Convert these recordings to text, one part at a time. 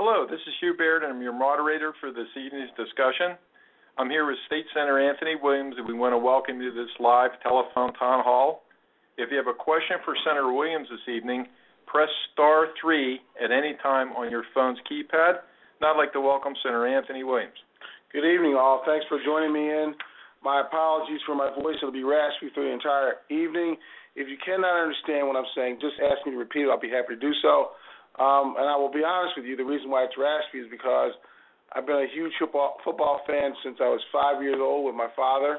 Hello, this is Hugh Baird, and I'm your moderator for this evening's discussion. I'm here with State Senator Anthony Williams, and we want to welcome you to this live telephone town hall. If you have a question for Senator Williams this evening, press star 3 at any time on your phone's keypad. Now I'd like to welcome Senator Anthony Williams. Good evening, all. Thanks for joining me in. My apologies for my voice. It'll be raspy through the entire evening. If you cannot understand what I'm saying, just ask me to repeat it. I'll be happy to do so. And I will be honest with you, the reason why it's raspy is because I've been a huge football fan since I was 5 years old with my father.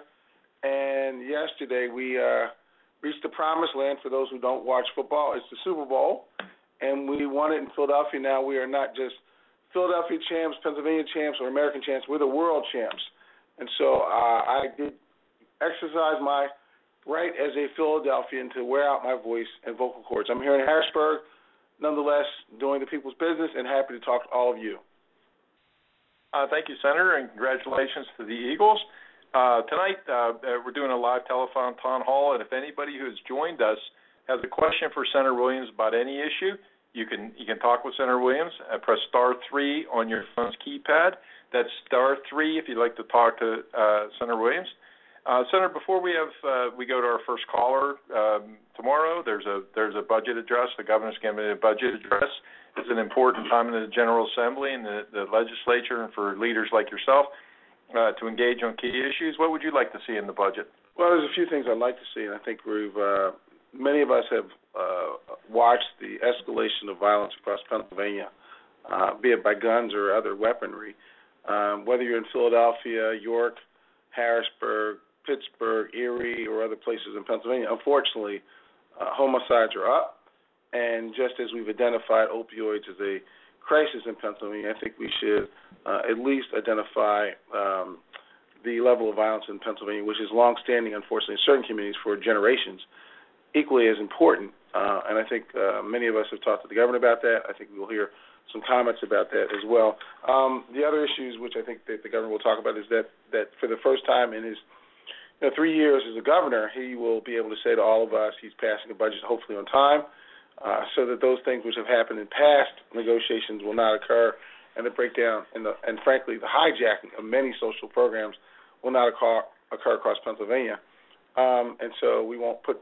And yesterday we reached the promised land. For those who don't watch football, it's the Super Bowl. And we won it in Philadelphia. Now we are not just Philadelphia champs, Pennsylvania champs, or American champs. We're the world champs. And so I did exercise my right as a Philadelphian to wear out my voice and vocal cords. I'm here in Harrisburg, nonetheless, doing the people's business and happy to talk to all of you. Thank you, Senator, and congratulations to the Eagles. Tonight, we're doing a live telephone town hall, and if anybody who has joined us has a question for Senator Williams about any issue, you can talk with Senator Williams. Press star 3 on your phone's keypad. That's star 3 if you'd like to talk to Senator Williams. Senator, before we go to our first caller tomorrow, there's a budget address. The governor's giving a budget address. It's an important time in the General Assembly and the legislature, and for leaders like yourself to engage on key issues. What would you like to see in the budget? Well, there's a few things I'd like to see, and I think many of us have watched the escalation of violence across Pennsylvania, be it by guns or other weaponry. Whether you're in Philadelphia, York, Harrisburg, Pittsburgh, Erie, or other places in Pennsylvania, unfortunately, homicides are up. And just as we've identified opioids as a crisis in Pennsylvania, I think we should at least identify the level of violence in Pennsylvania, which is longstanding, unfortunately, in certain communities for generations, equally as important. And I think many of us have talked to the governor about that. I think we will hear some comments about that as well. The other issues, which I think that the governor will talk about, is that for the first time in his 3 years as a governor, he will be able to say to all of us he's passing a budget hopefully on time, so that those things which have happened in past negotiations will not occur, and the breakdown and frankly the hijacking of many social programs will not occur across Pennsylvania. And so we won't put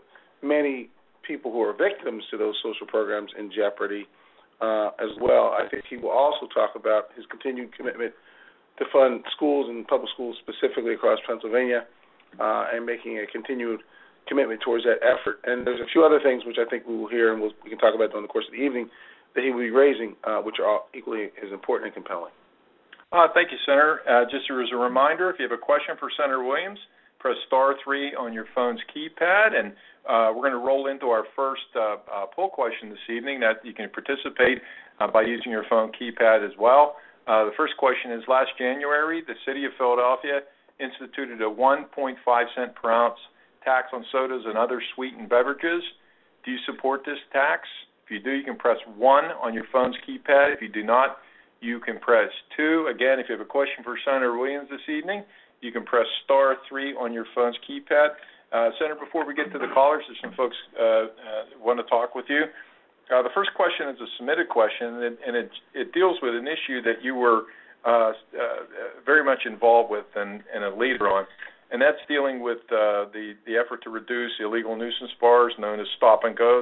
many people who are victims to those social programs in jeopardy as well. I think he will also talk about his continued commitment to fund schools and public schools specifically across Pennsylvania, and making a continued commitment towards that effort. And there's a few other things which I think we will hear and we can talk about during the course of the evening that he will be raising, which are all equally as important and compelling. Thank you, Senator. Just as a reminder, if you have a question for Senator Williams, press star 3 on your phone's keypad, and we're going to roll into our first poll question this evening that you can participate by using your phone keypad as well. The first question is, last January, the city of Philadelphia instituted a 1.5 cent per ounce tax on sodas and other sweetened beverages. Do you support this tax? If you do, you can press 1 on your phone's keypad. If you do not, you can press 2. Again, if you have a question for Senator Williams this evening, you can press star 3 on your phone's keypad. Senator, before we get to the callers, there's some folks want to talk with you. The first question is a submitted question, and it deals with an issue that you were very much involved with and a leader on, and that's dealing with the effort to reduce illegal nuisance bars known as stop and goes.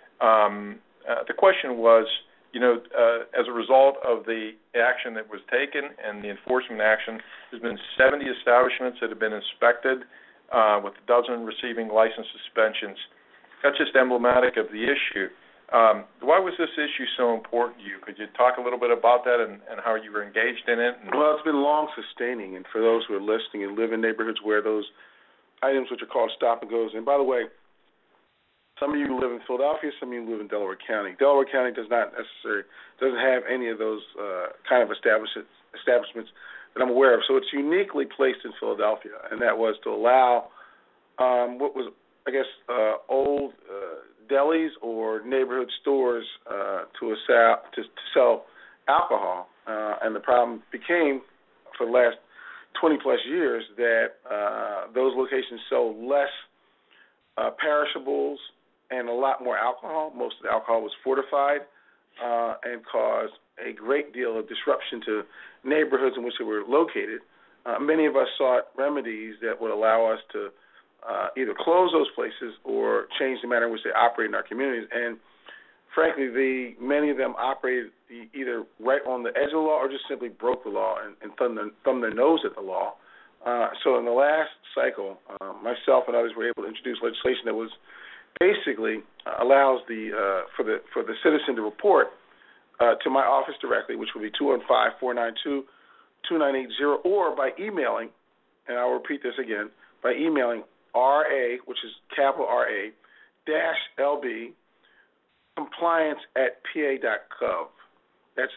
The question was, as a result of the action that was taken and the enforcement action, there's been 70 establishments that have been inspected, with a dozen receiving license suspensions. That's just emblematic of the issue. Why was this issue so important to you? Could you talk a little bit about that and how you were engaged in it? Well, it's been long sustaining, and for those who are listening and live in neighborhoods where those items which are called stop and goes, and by the way, some of you live in Philadelphia, some of you live in Delaware County. Delaware County doesn't have any of those kind of establishments that I'm aware of. So it's uniquely placed in Philadelphia, and that was to allow what was, I guess, old delis or neighborhood stores to sell alcohol. And the problem became, for the last 20-plus years, that those locations sold less perishables and a lot more alcohol. Most of the alcohol was fortified and caused a great deal of disruption to neighborhoods in which they were located. Many of us sought remedies that would allow us to either close those places or change the manner in which they operate in our communities. And frankly, many of them operated either right on the edge of the law or just simply broke the law and thumbed their nose at the law. So in the last cycle, myself and others were able to introduce legislation that was basically allows for the citizen to report to my office directly, which will be 215-492-2980, or by emailing, and I will repeat this again, by emailing RA, which is capital RA, -LB, compliance@pa.gov. That's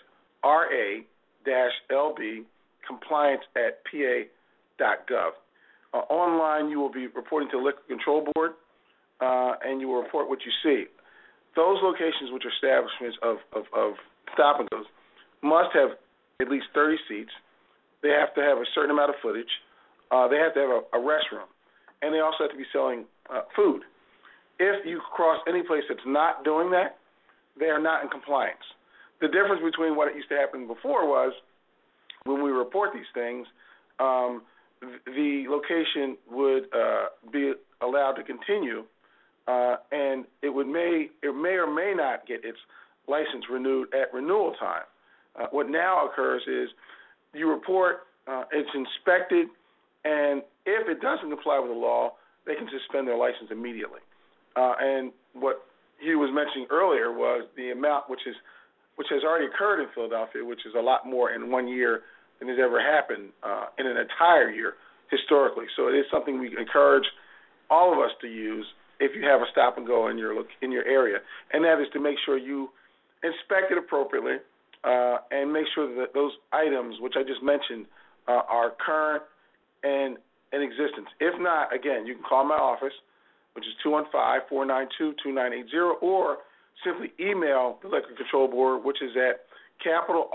RA-LB, compliance@pa.gov. Online, you will be reporting to the Liquor Control Board, and you will report what you see. Those locations, which are establishments of stop and goes, must have at least 30 seats. They have to have a certain amount of footage. They have to have a restroom, and they also have to be selling food. If you cross any place that's not doing that, they are not in compliance. The difference between what used to happen before was when we report these things, the location would be allowed to continue, and it may or may not get its license renewed at renewal time. What now occurs is you report, it's inspected, and if it doesn't comply with the law, they can suspend their license immediately. And what Hugh was mentioning earlier was the amount which has already occurred in Philadelphia, which is a lot more in 1 year than has ever happened in an entire year historically. So it is something we encourage all of us to use if you have a stop and go in your area, and that is to make sure you inspect it appropriately and make sure that those items, which I just mentioned, are current and in existence. If not, again, you can call my office, which is 215-492-2980, or simply email the Liquor Control Board, which is at capital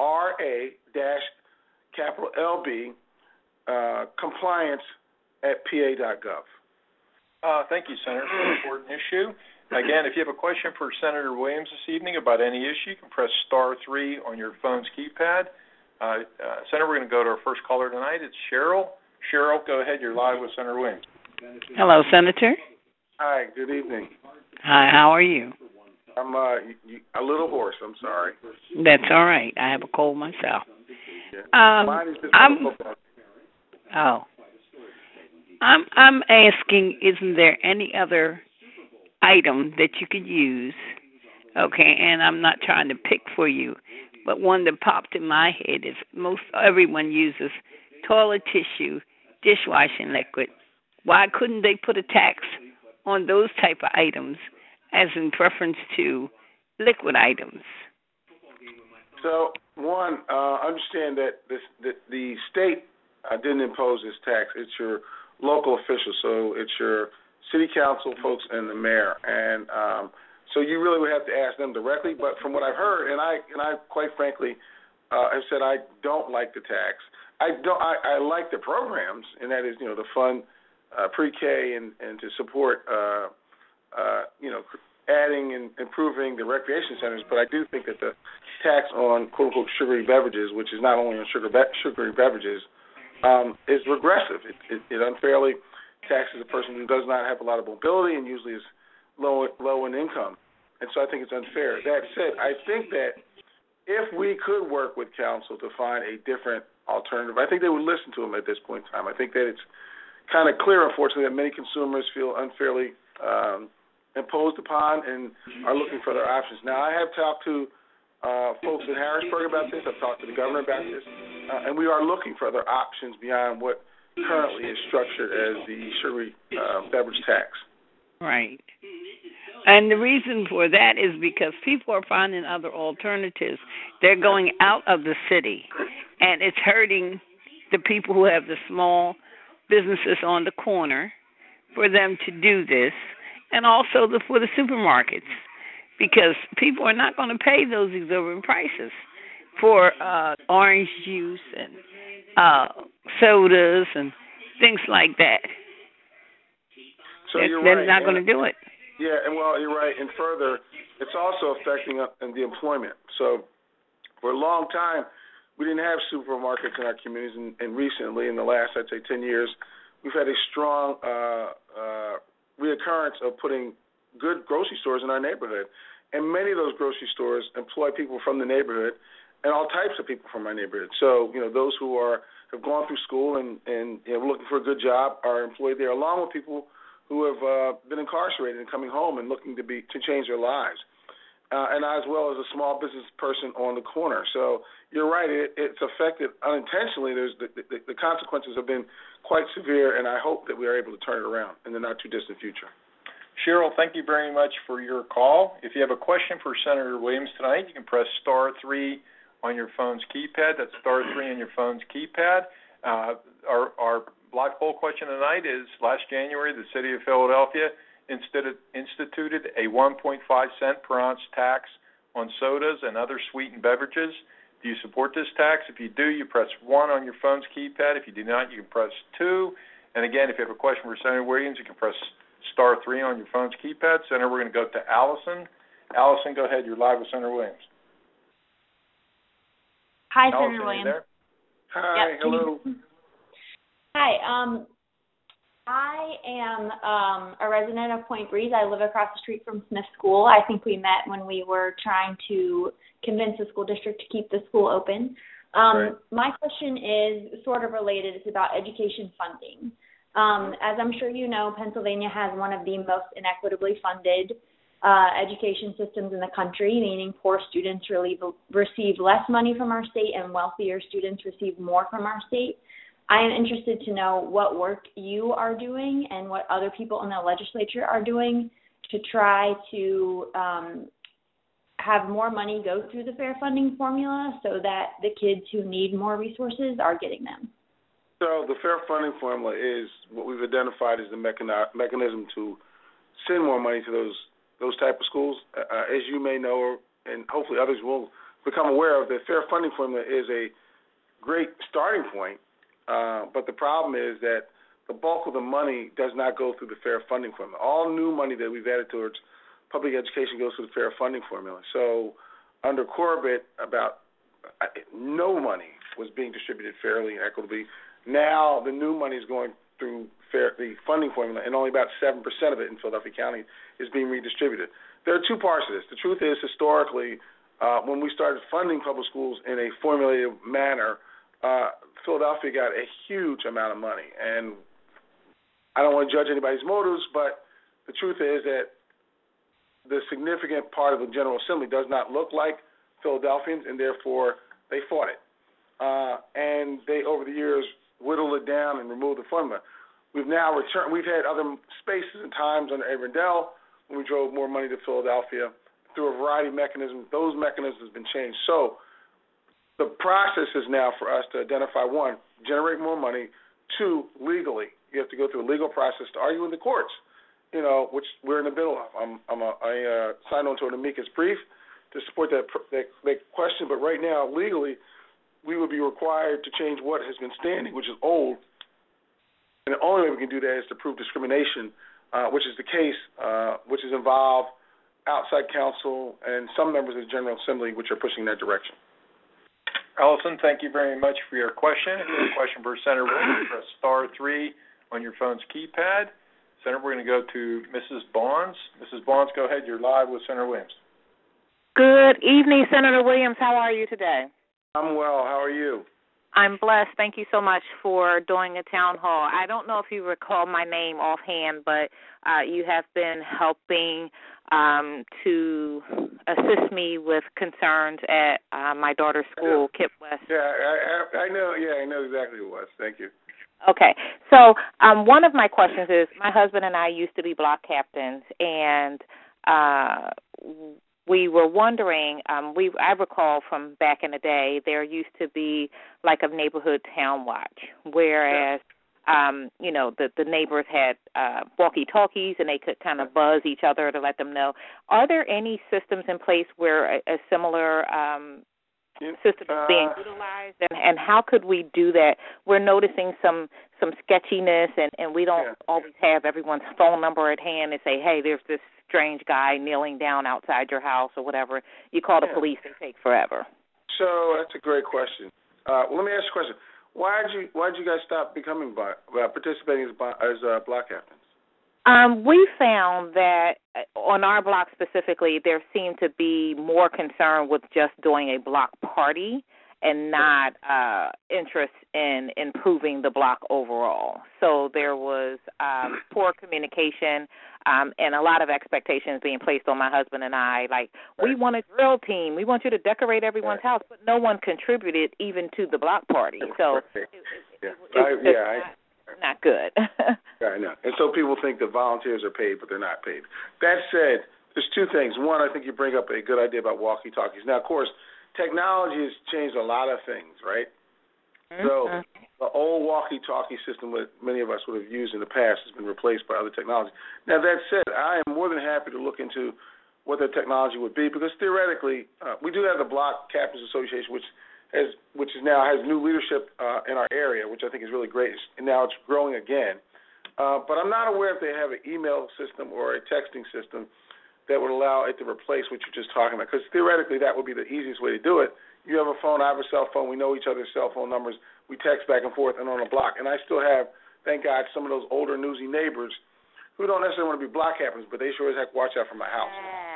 RA-LB, compliance@pa.gov. Thank you, Senator, for an important issue. Again, if you have a question for Senator Williams this evening about any issue, you can press *3 on your phone's keypad. Senator, we're going to go to our first caller tonight. It's Cheryl. Cheryl, go ahead. You're live with Senator Williams. Hello, Senator. Hi, good evening. Hi, how are you? I'm a little hoarse. I'm sorry. That's all right. I have a cold myself. I'm asking, isn't there any other item that you could use? Okay, and I'm not trying to pick for you, but one that popped in my head is everyone uses toilet tissue, dishwashing liquid. Why couldn't they put a tax on those type of items as in preference to liquid items? So, one, understand that the state didn't impose this tax. It's your local officials, so it's your city council folks and the mayor, and so you really would have to ask them directly. But from what I've heard, and I quite frankly have said I don't like the tax. I like the programs, and that is the fund pre-K and to support adding and improving the recreation centers. But I do think that the tax on quote unquote sugary beverages, which is not only on sugary beverages, is regressive. It unfairly taxes a person who does not have a lot of mobility and usually is low in income. And so I think it's unfair. That said, I think that if we could work with council to find a different alternative, I think they would listen to them at this point in time. I think that it's kind of clear, unfortunately, that many consumers feel unfairly imposed upon and are looking for other options. Now, I have talked to folks in Harrisburg about this. I've talked to the governor about this. And we are looking for other options beyond what currently is structured as the sugary beverage tax. Right. And the reason for that is because people are finding other alternatives. They're going out of the city, and it's hurting the people who have the small businesses on the corner for them to do this, and also for the supermarkets, because people are not going to pay those exorbitant prices for orange juice and sodas and things like that. So you're They're right. not going to do it. Yeah, and well, you're right. And further, it's also affecting the employment. So for a long time, we didn't have supermarkets in our communities, and recently, in the last, I'd say, 10 years, we've had a strong reoccurrence of putting good grocery stores in our neighborhood. And many of those grocery stores employ people from the neighborhood and all types of people from our neighborhood. So, those who have gone through school and looking for a good job are employed there, along with people who have been incarcerated and coming home and looking to change their lives. And as well as a small business person on the corner. So you're right, it's affected unintentionally. The consequences have been quite severe, and I hope that we are able to turn it around in the not-too-distant future. Cheryl, thank you very much for your call. If you have a question for Senator Williams tonight, you can press *3 on your phone's keypad. That's *3 on your phone's keypad. Our block poll question tonight is, last January, the City of Philadelphia instituted a 1.5 cent per ounce tax on sodas and other sweetened beverages. Do you support this tax? If you do, you press 1 on your phone's keypad. If you do not, you can press 2. And again, if you have a question for Senator Williams, you can press *3 on your phone's keypad. Senator, we're going to go to Allison. Allison, go ahead. You're live with Senator Williams. Hi, Allison, Senator Williams. Are you there? Hi, yep. hello. Hi. I am a resident of Point Breeze. I live across the street from Smith School. I think we met when we were trying to convince the school district to keep the school open. Right. My question is sort of related. It's about education funding. As I'm sure you know, Pennsylvania has one of the most inequitably funded education systems in the country, meaning poor students receive less money from our state and wealthier students receive more from our state. I am interested to know what work you are doing and what other people in the legislature are doing to try to have more money go through the fair funding formula so that the kids who need more resources are getting them. So the fair funding formula is what we've identified as the mechanism to send more money to those type of schools. As you may know, and hopefully others will become aware of, the fair funding formula is a great starting point. But the problem is that the bulk of the money does not go through the fair funding formula. All new money that we've added towards public education goes through the fair funding formula. So under Corbett, about no money was being distributed fairly and equitably. Now the new money is going through the funding formula, and only about 7% of it in Philadelphia County is being redistributed. There are two parts to this. The truth is, historically, when we started funding public schools in a formulated manner, Philadelphia got a huge amount of money. And I don't want to judge anybody's motives, but the truth is that the significant part of the General Assembly does not look like Philadelphians, and therefore they fought it. And they, over the years, whittled it down and removed the formula. We've now returned. We've had other spaces and times under Ed Rendell when we drove more money to Philadelphia through a variety of mechanisms. Those mechanisms have been changed. So the process is now for us to identify, 1, generate more money, 2, legally. You have to go through a legal process to argue in the courts, which we're in the middle of. I signed on to an amicus brief to support that question, but right now, legally, we would be required to change what has been standing, which is old. And the only way we can do that is to prove discrimination, which is the case, which has involved outside counsel and some members of the General Assembly, which are pushing that direction. Allison, thank you very much for your question. If you have a question for Senator Williams, press *3 on your phone's keypad. Senator, we're going to go to Mrs. Bonds. Mrs. Bonds, go ahead. You're live with Senator Williams. Good evening, Senator Williams. How are you today? I'm well. How are you? I'm blessed. Thank you so much for doing a town hall. I don't know if you recall my name offhand, but you have been helping to assist me with concerns at my daughter's school, Kip West. Yeah, I know. Yeah, I know exactly who it was. Thank you. Okay. So one of my questions is, my husband and I used to be block captains, and we were wondering, I recall from back in the day, there used to be like a neighborhood town watch, whereas, the neighbors had walkie-talkies and they could kind of buzz each other to let them know. Are there any systems in place where a similar system is being utilized, and how could we do that? We're noticing some sketchiness, and we don't always have everyone's phone number at hand and say, hey, there's this strange guy kneeling down outside your house or whatever. You call the police, they take forever. So that's a great question. Let me ask you a question. Why did you guys stop participating as block captains? We found that on our block specifically, there seemed to be more concern with just doing a block party and not interest in improving the block overall. So there was poor communication and a lot of expectations being placed on my husband and I. Like, we want a drill team. We want you to decorate everyone's house, but no one contributed even to the block party. So it's not good. Yeah, I know. And so people think that volunteers are paid, but they're not paid. That said, there's two things. One, I think you bring up a good idea about walkie-talkies. Now, of course, technology has changed a lot of things, right? Mm-hmm. So the old walkie-talkie system that many of us would have used in the past has been replaced by other technology. Now, that said, I am more than happy to look into what the technology would be, because theoretically, we do have the Block Captains Association, which now has new leadership in our area, which I think is really great. And now it's growing again. But I'm not aware if they have an email system or a texting system that would allow it to replace what you're just talking about, because theoretically that would be the easiest way to do it. You have a phone, I have a cell phone, we know each other's cell phone numbers, we text back and forth and on a block. And I still have, thank God, some of those older, newsy neighbors who don't necessarily want to be block captains, but they sure as heck watch out for my house.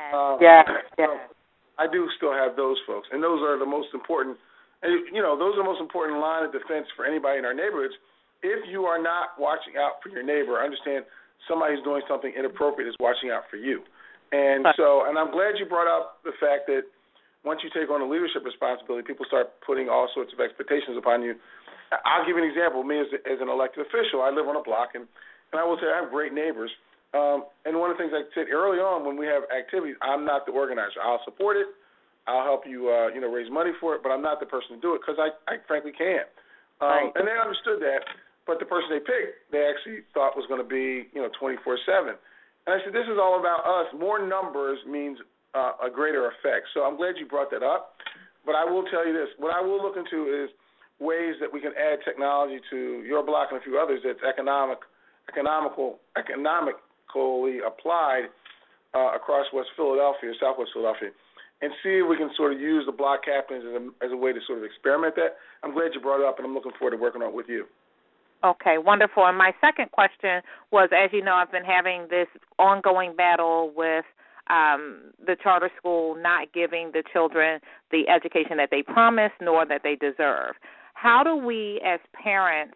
I do still have those folks, and those are the most important. And, those are the most important line of defense for anybody in our neighborhoods. If you are not watching out for your neighbor, understand somebody who's doing something inappropriate is watching out for you. And and I'm glad you brought up the fact that once you take on a leadership responsibility, people start putting all sorts of expectations upon you. I'll give you an example. Me as an elected official, I live on a block, and I will say I have great neighbors. And one of the things I said early on when we have activities, I'm not the organizer. I'll support it. I'll help you, raise money for it, but I'm not the person to do it because I frankly can't. And they understood that, but the person they picked, they actually thought was going to be, 24/7. And I said, this is all about us. More numbers means a greater effect. So I'm glad you brought that up. But I will tell you this. What I will look into is ways that we can add technology to your block and a few others that's economically applied across West Philadelphia, Southwest Philadelphia, and see if we can sort of use the block captains as a way to sort of experiment that. I'm glad you brought it up, and I'm looking forward to working on it with you. Okay, wonderful. And my second question was, as you know, I've been having this ongoing battle with the charter school not giving the children the education that they promised nor that they deserve. How do we as parents,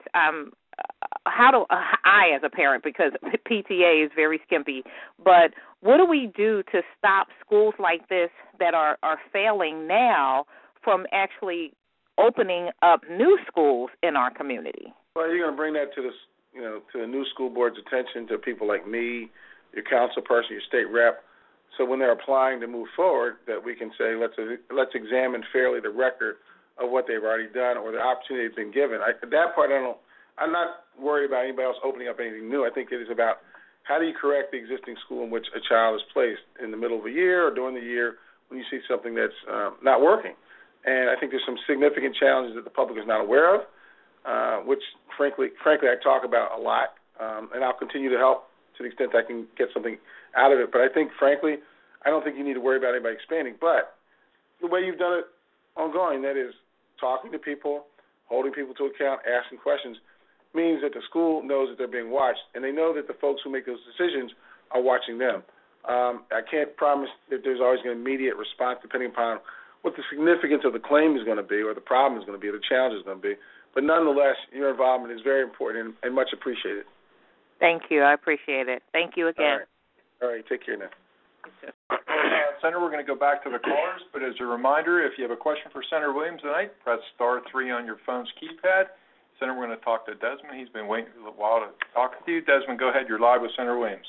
I as a parent, because PTA is very skimpy, but what do we do to stop schools like this that are failing now from actually opening up new schools in our community? Well, you're going to bring that to the new school board's attention, to people like me, your council person, your state rep. So when they're applying to move forward, that we can say, let's examine fairly the record of what they've already done or the opportunity they've been given. That part I'm not worried about anybody else opening up anything new. I think it is about how do you correct the existing school in which a child is placed in the middle of a year or during the year when you see something that's not working. And I think there's some significant challenges that the public is not aware of, which frankly I talk about a lot, and I'll continue to help to the extent I can get something out of it. But I think, frankly, I don't think you need to worry about anybody expanding. But the way you've done it ongoing, that is talking to people, holding people to account, asking questions, means that the school knows that they're being watched, and they know that the folks who make those decisions are watching them. I can't promise that there's always an immediate response depending upon what the significance of the claim is going to be or the problem is going to be or the challenge is going to be. But nonetheless, your involvement is very important and much appreciated. Thank you. I appreciate it. Thank you again. All right. Take care now. Senator, we're going to go back to the callers, but as a reminder, if you have a question for Senator Williams tonight, press *3 on your phone's keypad. Senator, we're going to talk to Desmond. He's been waiting a little while to talk with you. Desmond, go ahead. You're live with Senator Williams.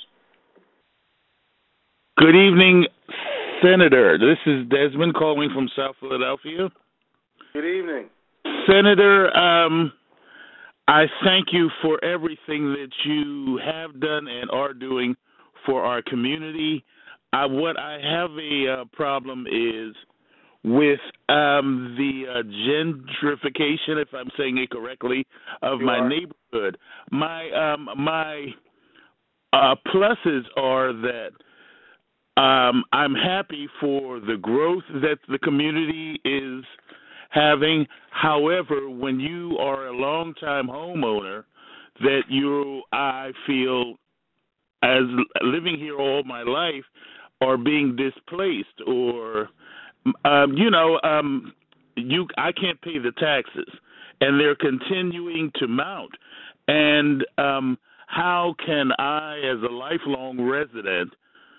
Good evening, Senator. This is Desmond calling from South Philadelphia. Good evening. Senator, I thank you for everything that you have done and are doing for our community. What I have a problem is with the gentrification, if I'm saying it correctly, of my neighborhood. My pluses are that I'm happy for the growth that the community is having. However, when you are a long-time homeowner, that I feel, as living here all my life, are being displaced, or I can't pay the taxes, and they're continuing to mount. And how can I, as a lifelong resident,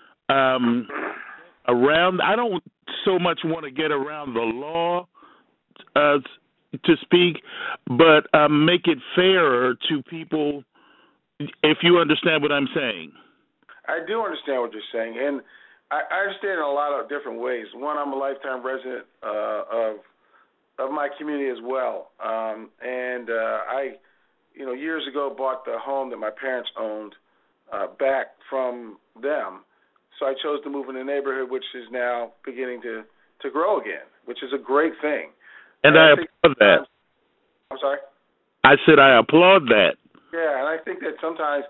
I don't so much want to get around the law, to speak, but make it fairer to people, if you understand what I'm saying. I do understand what you're saying, and I understand in a lot of different ways. One, I'm a lifetime resident of my community as well, and I, years ago bought the home that my parents owned back from them. So I chose to move in a neighborhood which is now beginning to grow again, which is a great thing. And I applaud that. I'm sorry? I said I applaud that. Yeah, and I think that sometimes,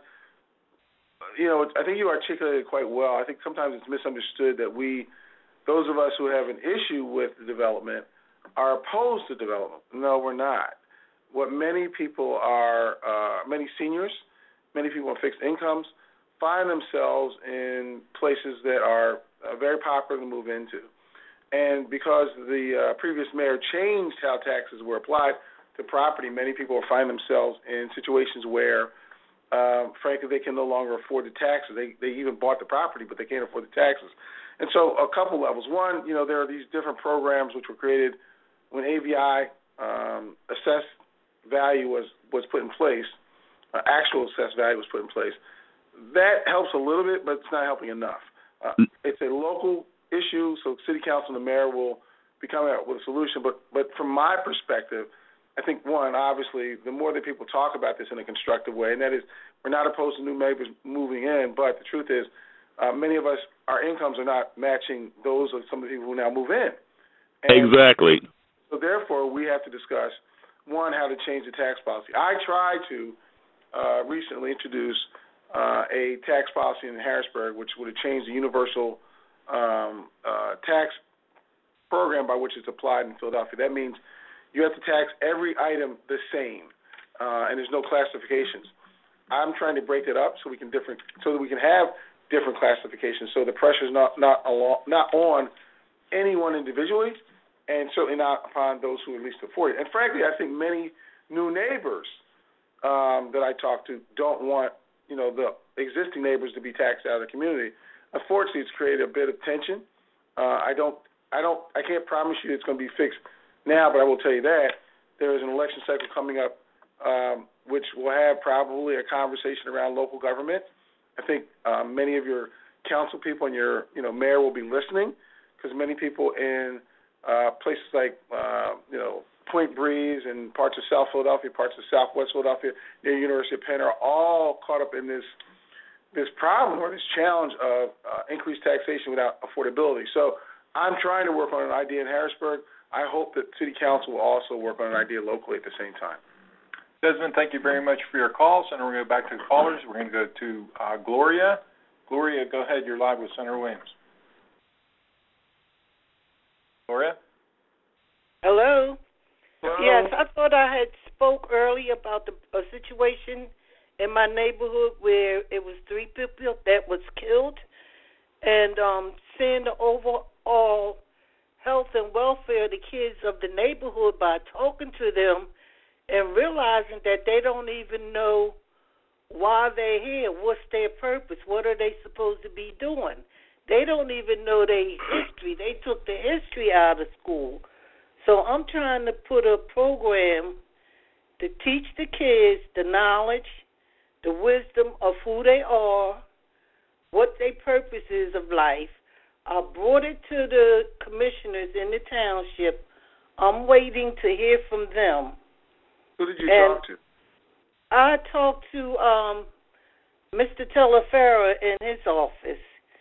I think you articulated it quite well. I think sometimes it's misunderstood that those of us who have an issue with the development, are opposed to development. No, we're not. What many people are, many seniors, many people on fixed incomes, find themselves in places that are very popular to move into. And because the previous mayor changed how taxes were applied to property, many people find themselves in situations where, frankly, they can no longer afford the taxes. They even bought the property, but they can't afford the taxes. And so a couple levels. One, there are these different programs which were created when AVI assessed value was put in place, actual assessed value was put in place. That helps a little bit, but it's not helping enough. It's a local issue, so city council and the mayor will be coming out with a solution. But from my perspective, I think, one, obviously, the more that people talk about this in a constructive way, and that is, we're not opposed to new neighbors moving in, but the truth is, many of us, our incomes are not matching those of some of the people who now move in. And exactly. So therefore, we have to discuss, one, how to change the tax policy. I tried to recently introduce a tax policy in Harrisburg, which would have changed the universal tax program by which it's applied in Philadelphia. That means you have to tax every item the same, and there's no classifications. I'm trying to break it up so that we can have different classifications. So the pressure is not on anyone individually, and certainly not upon those who at least afford it. And frankly, I think many new neighbors that I talk to don't want the existing neighbors to be taxed out of the community. Unfortunately, it's created a bit of tension. I can't promise you it's going to be fixed now, but I will tell you that there is an election cycle coming up, which will have probably a conversation around local government. I think many of your council people and your mayor will be listening, because many people in places like Point Breeze and parts of South Philadelphia, parts of Southwest Philadelphia, near University of Penn, are all caught up in this problem or this challenge of increased taxation without affordability. So I'm trying to work on an idea in Harrisburg. I hope that City Council will also work on an idea locally at the same time. Desmond, thank you very much for your calls, and we're going to go back to the callers. We're going to go to Gloria. Gloria, go ahead. You're live with Senator Williams. Gloria? Hello? Hello? Yes, I thought I had spoke earlier about a situation in my neighborhood where it was 3 people that was killed, and seeing the overall health and welfare of the kids of the neighborhood by talking to them and realizing that they don't even know why they're here, what's their purpose, what are they supposed to be doing. They don't even know their history. They took the history out of school. So I'm trying to put a program to teach the kids the knowledge, the wisdom of who they are, what their purpose is of life. I brought it to the commissioners in the township. I'm waiting to hear from them. Who did you talk to? I talked to Mr. Telefera in his office,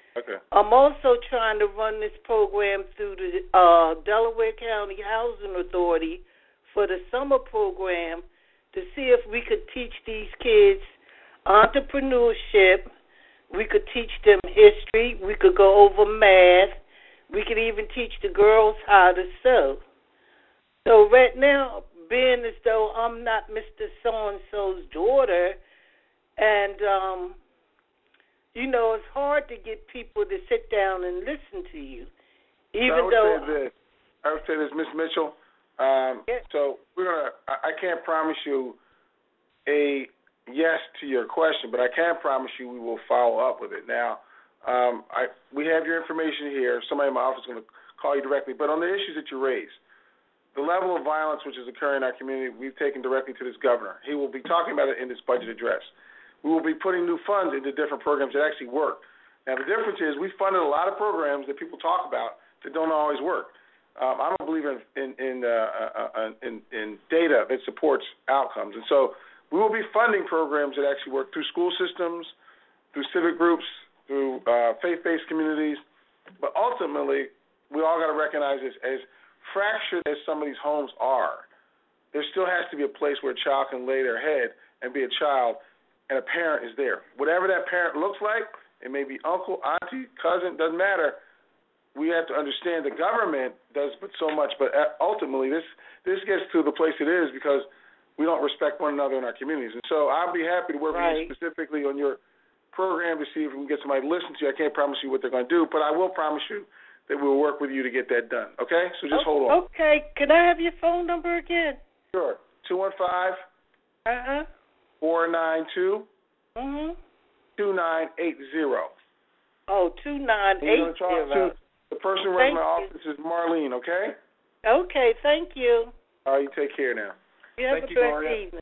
Okay. I'm also trying to run this program through the Delaware County Housing Authority for the summer program to see if we could teach these kids entrepreneurship. We could teach them history. We could go over math. We could even teach the girls how to sew. So right now, being as though I'm not Mr. So-and-so's daughter, and it's hard to get people to sit down and listen to you. I would say this, Miss Mitchell. So I can't promise you a yes to your question, but I can promise you we will follow up with it. Now, we have your information here. Somebody in my office is going to call you directly. But on the issues that you raised, the level of violence which is occurring in our community, we've taken directly to this governor. He will be talking about it in this budget address. We will be putting new funds into different programs that actually work. Now, the difference is we funded a lot of programs that people talk about that don't always work. I'm a believer in data that supports outcomes. And so we will be funding programs that actually work through school systems, through civic groups, through faith-based communities. But ultimately, we all got to recognize this, as fractured as some of these homes are, there still has to be a place where a child can lay their head and be a child, and a parent is there. Whatever that parent looks like, it may be uncle, auntie, cousin, doesn't matter. We have to understand the government does so much, but ultimately this gets to the place it is because we don't respect one another in our communities. And so I'll be happy to work with you specifically on your program to see if we can get somebody to listen to you. I can't promise you what they're going to do, but I will promise you that we'll work with you to get that done. Okay? So just hold on. Okay. Can I have your phone number again? Sure. 215 492 2980. Oh, 2980. The person running my office is Marlene, okay? Okay, thank you. All right, you take care now. You have a blessed evening.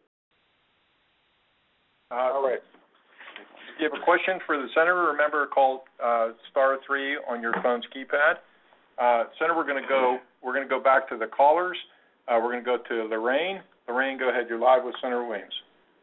All right. If you have a question for the senator, remember call *3 on your phone's keypad. Senator, we're going to go back to the callers. We're going to go to Lorraine. Lorraine, go ahead. You're live with Senator Williams.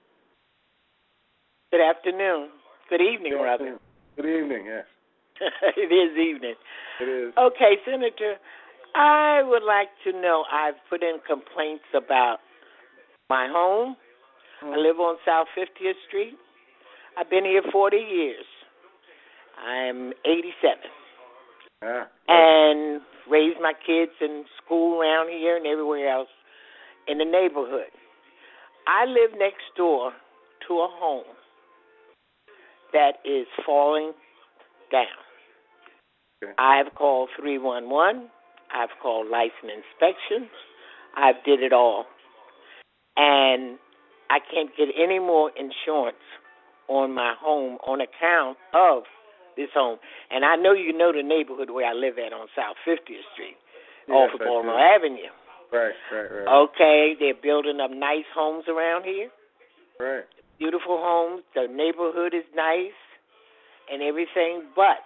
Good afternoon. Good evening, rather. Good evening, yes. It is evening. It is. Okay, Senator, I would like to know, I've put in complaints about my home. I live on South 50th Street. I've been here 40 years. I'm 87. And raised my kids in school around here and everywhere else in the neighborhood. I live next door to a home that is falling down. Okay. I've called 311. I've called license inspections. I've did it all. And I can't get any more insurance on my home on account of this home. And I know you know the neighborhood where I live at on South 50th Street, off of Baltimore Avenue. Right. Okay, they're building up nice homes around here. Right. Beautiful homes. The neighborhood is nice and everything, but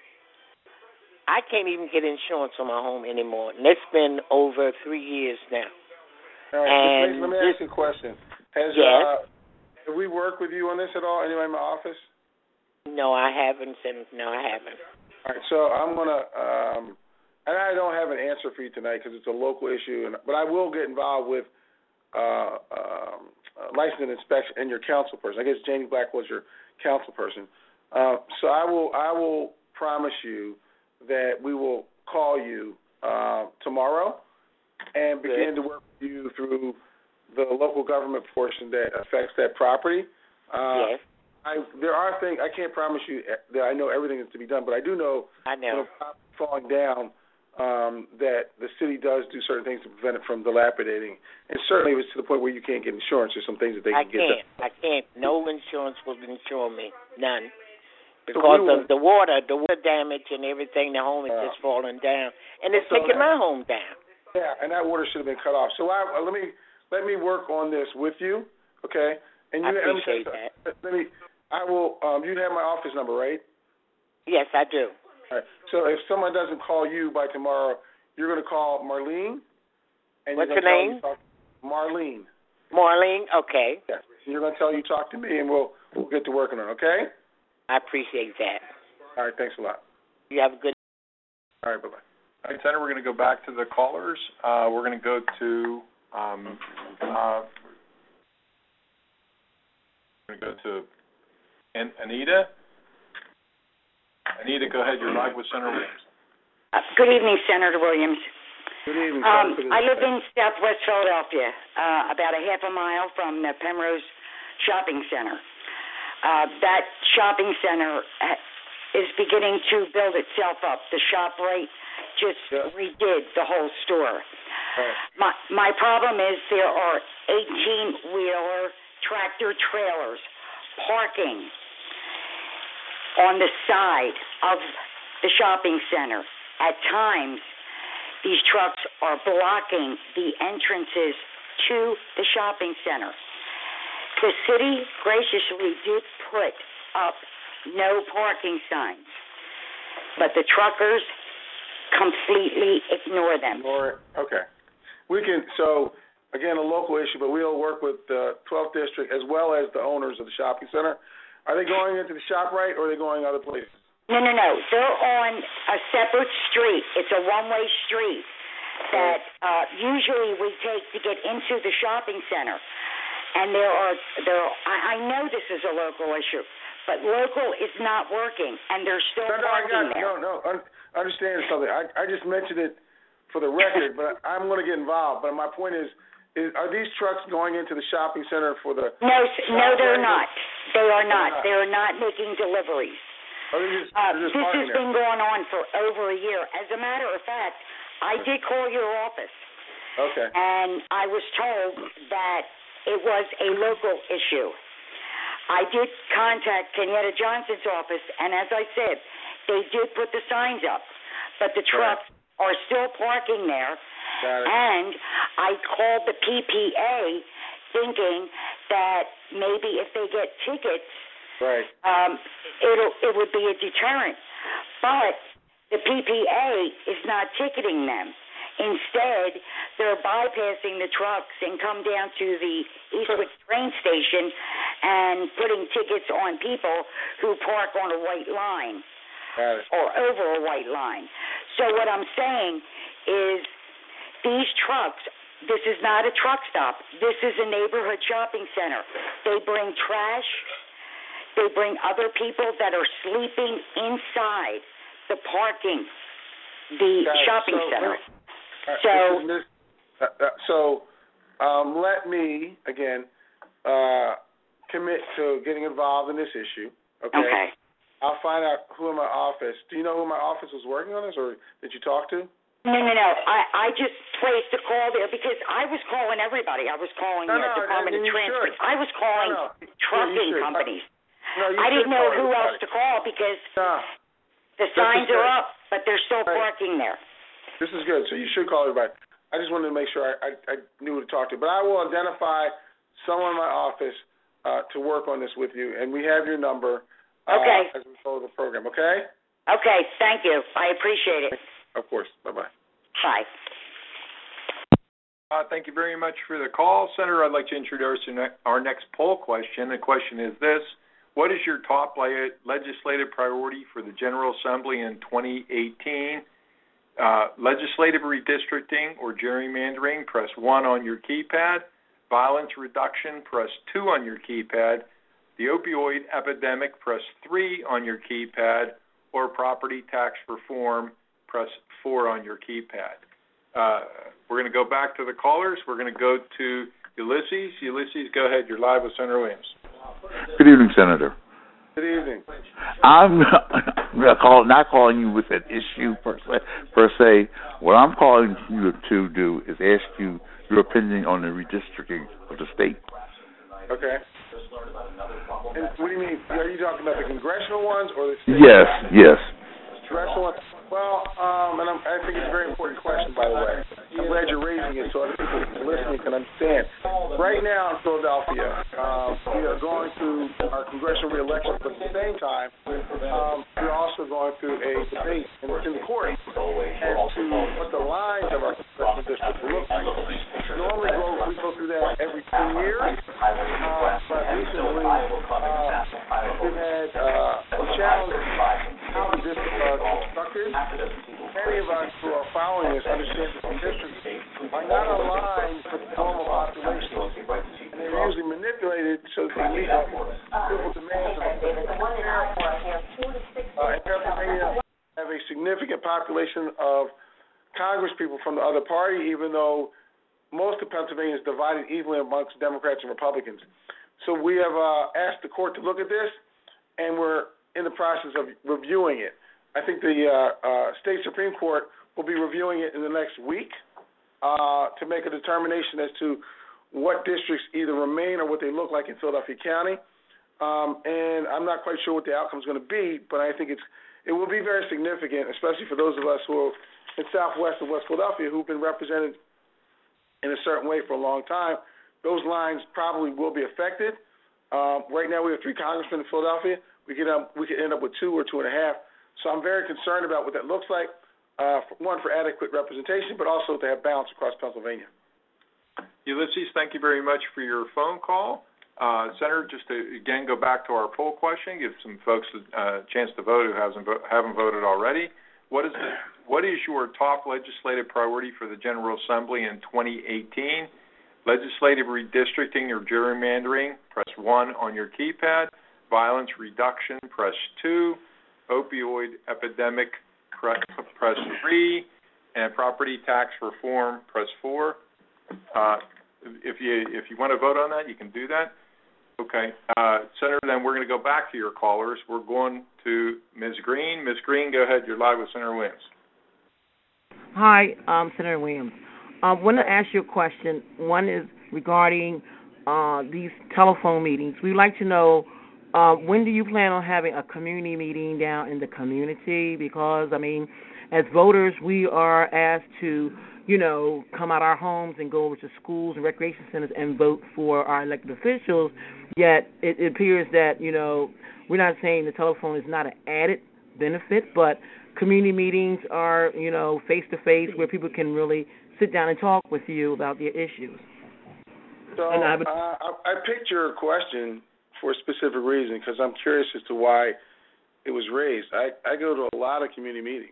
I can't even get insurance on my home anymore. And it's been over 3 years now. All right, and let me ask you a question. Have we worked with you on this at all, anyone in my office? No, I haven't. No, I haven't. All right, so I'm going to, and I don't have an answer for you tonight because it's a local issue, but I will get involved with license and inspection and your council person. I guess Janie Black was your council person. So I will promise you that we will call you tomorrow and begin to work with you through the local government portion that affects that property. Yes. There are things, I can't promise you that I know everything that's to be done, but I do know, when falling down, that the city does do certain things to prevent it from dilapidating. And certainly if it's to the point where you can't get insurance, there's some things that they can get. I can't. No insurance will insure me. None. Because of the water damage and everything, the home is just falling down. And it's taking my home down. Yeah, and that water should have been cut off. So let me work on this with you, okay? And I appreciate that. I will, you have my office number, right? Yes, I do. All right. So if someone doesn't call you by tomorrow, you're going to call Marlene. And what's her name? Marlene. Marlene, okay. Yes. You're going to tell her you talk to me, and we'll get to working on it, okay? I appreciate that. All right, thanks a lot. You have a good. All right, bye-bye. All right, Senator, we're going to go back to the callers. We're going to go to Anita. Anita, go ahead. You're live with Senator Williams. Good evening, Senator Williams. Good evening. I live in Southwest Philadelphia, about a half a mile from the Penrose Shopping Center. That shopping center is beginning to build itself up. The ShopRite just redid the whole store. Right. My problem is there are 18-wheeler tractor trailers parking on the side of the shopping center. At times, these trucks are blocking the entrances to the shopping center. The city graciously did put up no parking signs, but the truckers completely ignore them. Okay. We can, so, again, a local issue, but we'll work with the 12th District as well as the owners of the shopping center. Are they going into the ShopRite or are they going other places? No. They're on a separate street. It's a one-way street that usually we take to get into the shopping center. And I know this is a local issue, but local is not working, and they're still parking there. No. Understand something. I just mentioned it for the record, but I'm going to get involved. But my point is are these trucks going into the shopping center for the... No, they're not. They are not. They are not making deliveries. This has been going on for over a year. As a matter of fact, I did call your office. Okay. And I was told that it was a local issue. I did contact Kenyatta Johnson's office, and as I said, they did put the signs up, but the trucks are still parking there. And I called the PPA thinking that maybe if they get tickets, it would be a deterrent. But the PPA is not ticketing them. Instead, they're bypassing the trucks and come down to the Eastwood train station and putting tickets on people who park on a white line or over a white line. So what I'm saying is these trucks, this is not a truck stop. This is a neighborhood shopping center. They bring trash. They bring other people that are sleeping inside the parking, the shopping center. Let me, again, commit to getting involved in this issue, okay? I'll find out who in my office. Do you know who in my office was working on this, or did you talk to? No. I just placed a call there because I was calling everybody. I was calling the Department of Transport. I was calling trucking companies. I didn't know who else to call because the signs are up, but they're still parking there. This is good. So you should call everybody. I just wanted to make sure I knew who to talk to. But I will identify someone in my office to work on this with you, and we have your number as we follow the program, okay? Okay, thank you. I appreciate it. Of course. Bye-bye. Bye. Thank you very much for the call. Senator, I'd like to introduce our next poll question. The question is this: what is your top legislative priority for the General Assembly in 2018? Legislative redistricting or gerrymandering, press 1 on your keypad. Violence reduction, press 2 on your keypad. The opioid epidemic, press 3 on your keypad. Or property tax reform, press 4 on your keypad. We're going to go back to the callers. We're going to go to Ulysses. Ulysses, go ahead. You're live with Senator Williams. Good evening, Senator. Good evening. I'm not calling you with an issue per se. What I'm calling you to do is ask you your opinion on the redistricting of the state. Okay. And what do you mean? Are you talking about the congressional ones or the state? Yes. Congressional ones? Well, and I think it's a very important question, by the way. I'm glad you're raising it so other people listening can understand. Right now in Philadelphia, we are going through our congressional re-election, but at the same time, we're also going through a debate in the court as to what the lines of our congressional district will look like. Normally, we go through that every 2 years, but recently we've had a challenge how to elected, many of us who are following this understand that the districts are not aligned with the normal population. And they're usually manipulated so that they meet civil demands of in Pennsylvania, have a significant population of Congress people from the other party, even though most of Pennsylvania is divided evenly amongst Democrats and Republicans. So we have asked the court to look at this, and we're in the process of reviewing it. I think the state Supreme Court will be reviewing it in the next week to make a determination as to what districts either remain or what they look like in Philadelphia County. And I'm not quite sure what the outcome is going to be, but I think it will be very significant, especially for those of us who are in Southwest and West Philadelphia who've been represented in a certain way for a long time. Those lines probably will be affected. Right now we have 3 congressmen in Philadelphia. We could end up with 2 or 2.5. So I'm very concerned about what that looks like, one, for adequate representation, but also to have balance across Pennsylvania. Ulysses, thank you very much for your phone call. Senator, just to again go back to our poll question, give some folks a chance to vote who haven't voted already. What is your top legislative priority for the General Assembly in 2018? Legislative redistricting or gerrymandering, press 1 on your keypad. Violence reduction, press 2. Opioid epidemic, press 3. And property tax reform, press 4. If you want to vote on that, you can do that. Okay. Senator, then we're going to go back to your callers. We're going to Ms. Green. Ms. Green, go ahead. You're live with Senator Williams. Hi, Senator Williams. I want to ask you a question. One is regarding these telephone meetings. We'd like to know when do you plan on having a community meeting down in the community? Because, I mean, as voters, we are asked to, come out our homes and go over to schools and recreation centers and vote for our elected officials, yet it appears that, we're not saying the telephone is not an added benefit, but community meetings are, face-to-face where people can really sit down and talk with you about their issues. So I picked your question for a specific reason because I'm curious as to why it was raised. I go to a lot of community meetings,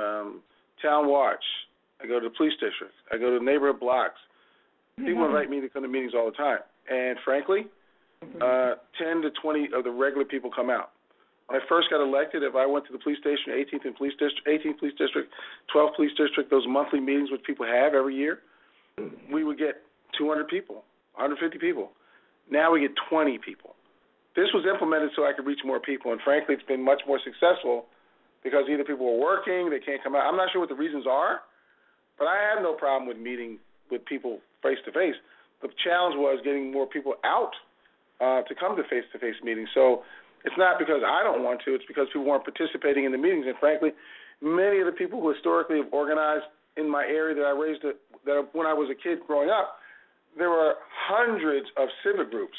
Town Watch. I go to the police district. I go to neighborhood blocks. People invite me to come to meetings all the time. And frankly, 10 to 20 of the regular people come out. When I first got elected, if I went to the police station, 18th Police District, 12th Police District, those monthly meetings which people have every year, we would get 200 people, 150 people. Now we get 20 people. This was implemented so I could reach more people, and frankly, it's been much more successful because either people are working, they can't come out. I'm not sure what the reasons are, but I have no problem with meeting with people face-to-face. The challenge was getting more people out to come to face-to-face meetings. So it's not because I don't want to, it's because people weren't participating in the meetings. And frankly, many of the people who historically have organized in my area that I raised when I was a kid growing up, there were hundreds of civic groups,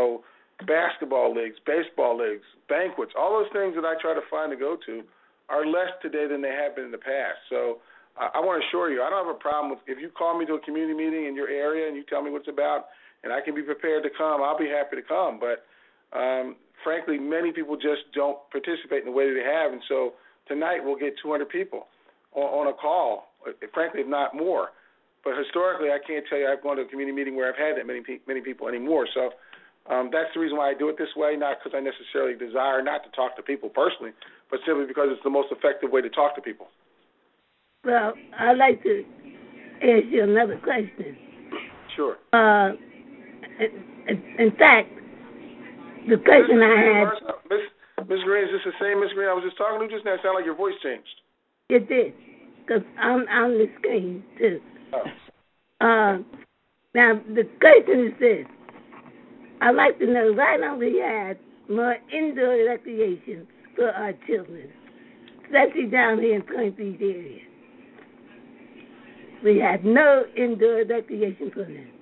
basketball leagues, baseball leagues, banquets, all those things that I try to find to go to are less today than they have been in the past. So I want to assure you, I don't have a problem with if you call me to a community meeting in your area and you tell me what it's about and I can be prepared to come, I'll be happy to come. But frankly, many people just don't participate in the way that they have. And so tonight we'll get 200 people on a call, frankly, if not more. But historically, I can't tell you I've gone to a community meeting where I've had that many people anymore. So that's the reason why I do it this way, not because I necessarily desire not to talk to people personally, but simply because it's the most effective way to talk to people. Well, I'd like to ask you another question. Sure. In fact, the question I had... Ms. Green, is this the same Ms. Green I was just talking to just now? It sounded like your voice changed. It did, because I'm on the screen, too. Oh. Now, the question is this. I'd like to know, why don't we have more indoor recreation for our children, especially down here in Point Beach area? We have no indoor recreation for them.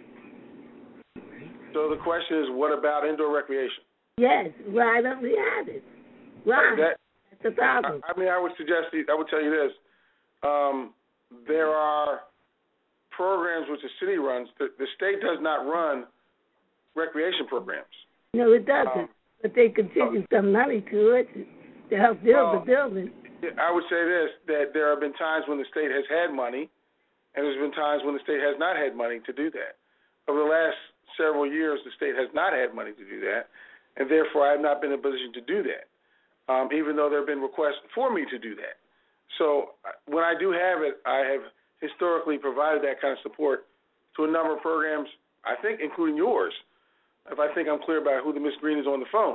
So the question is, what about indoor recreation? Yes, why don't we have it? Why? That's the problem. I would tell you this. There are programs which the city runs. The state does not run recreation programs. No, it doesn't. But they contribute some money to it to help build the building. I would say this, that there have been times when the state has had money, and there's been times when the state has not had money to do that. Over the last several years, the state has not had money to do that, and therefore I have not been in a position to do that, even though there have been requests for me to do that. So when I do have it, I have historically provided that kind of support to a number of programs, I think including yours, if I think I'm clear about who the Miss Green is on the phone.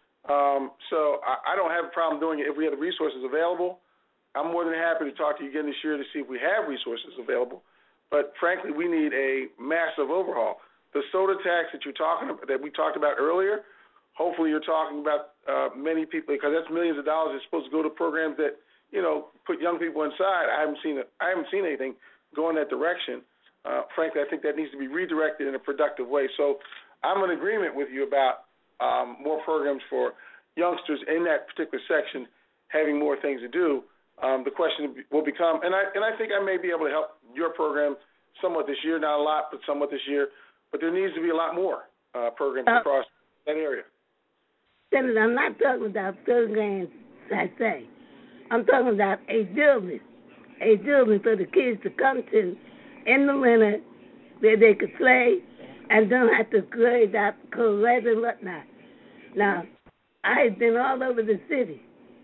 So I don't have a problem doing it if we have the resources available. I'm more than happy to talk to you again this year to see if we have resources available. But frankly, we need a massive overhaul. The soda tax that you're talking about, that we talked about earlier, hopefully you're talking about many people, because that's millions of dollars that's supposed to go to programs that, you know, put young people inside. I haven't seen anything go in that direction. Frankly, I think that needs to be redirected in a productive way. So I'm in agreement with you about more programs for youngsters in that particular section having more things to do. The question will become, and I think I may be able to help your program somewhat this year, not a lot, but somewhat this year. But there needs to be a lot more programs across that area. Senator, I'm not talking about programs, I say. I'm talking about a building for the kids to come to in the winter where they could play and don't have to worry about cold weather and whatnot. Now, I've been all over the city,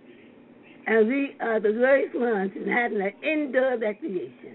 and we are the worst ones in having an indoor recreation.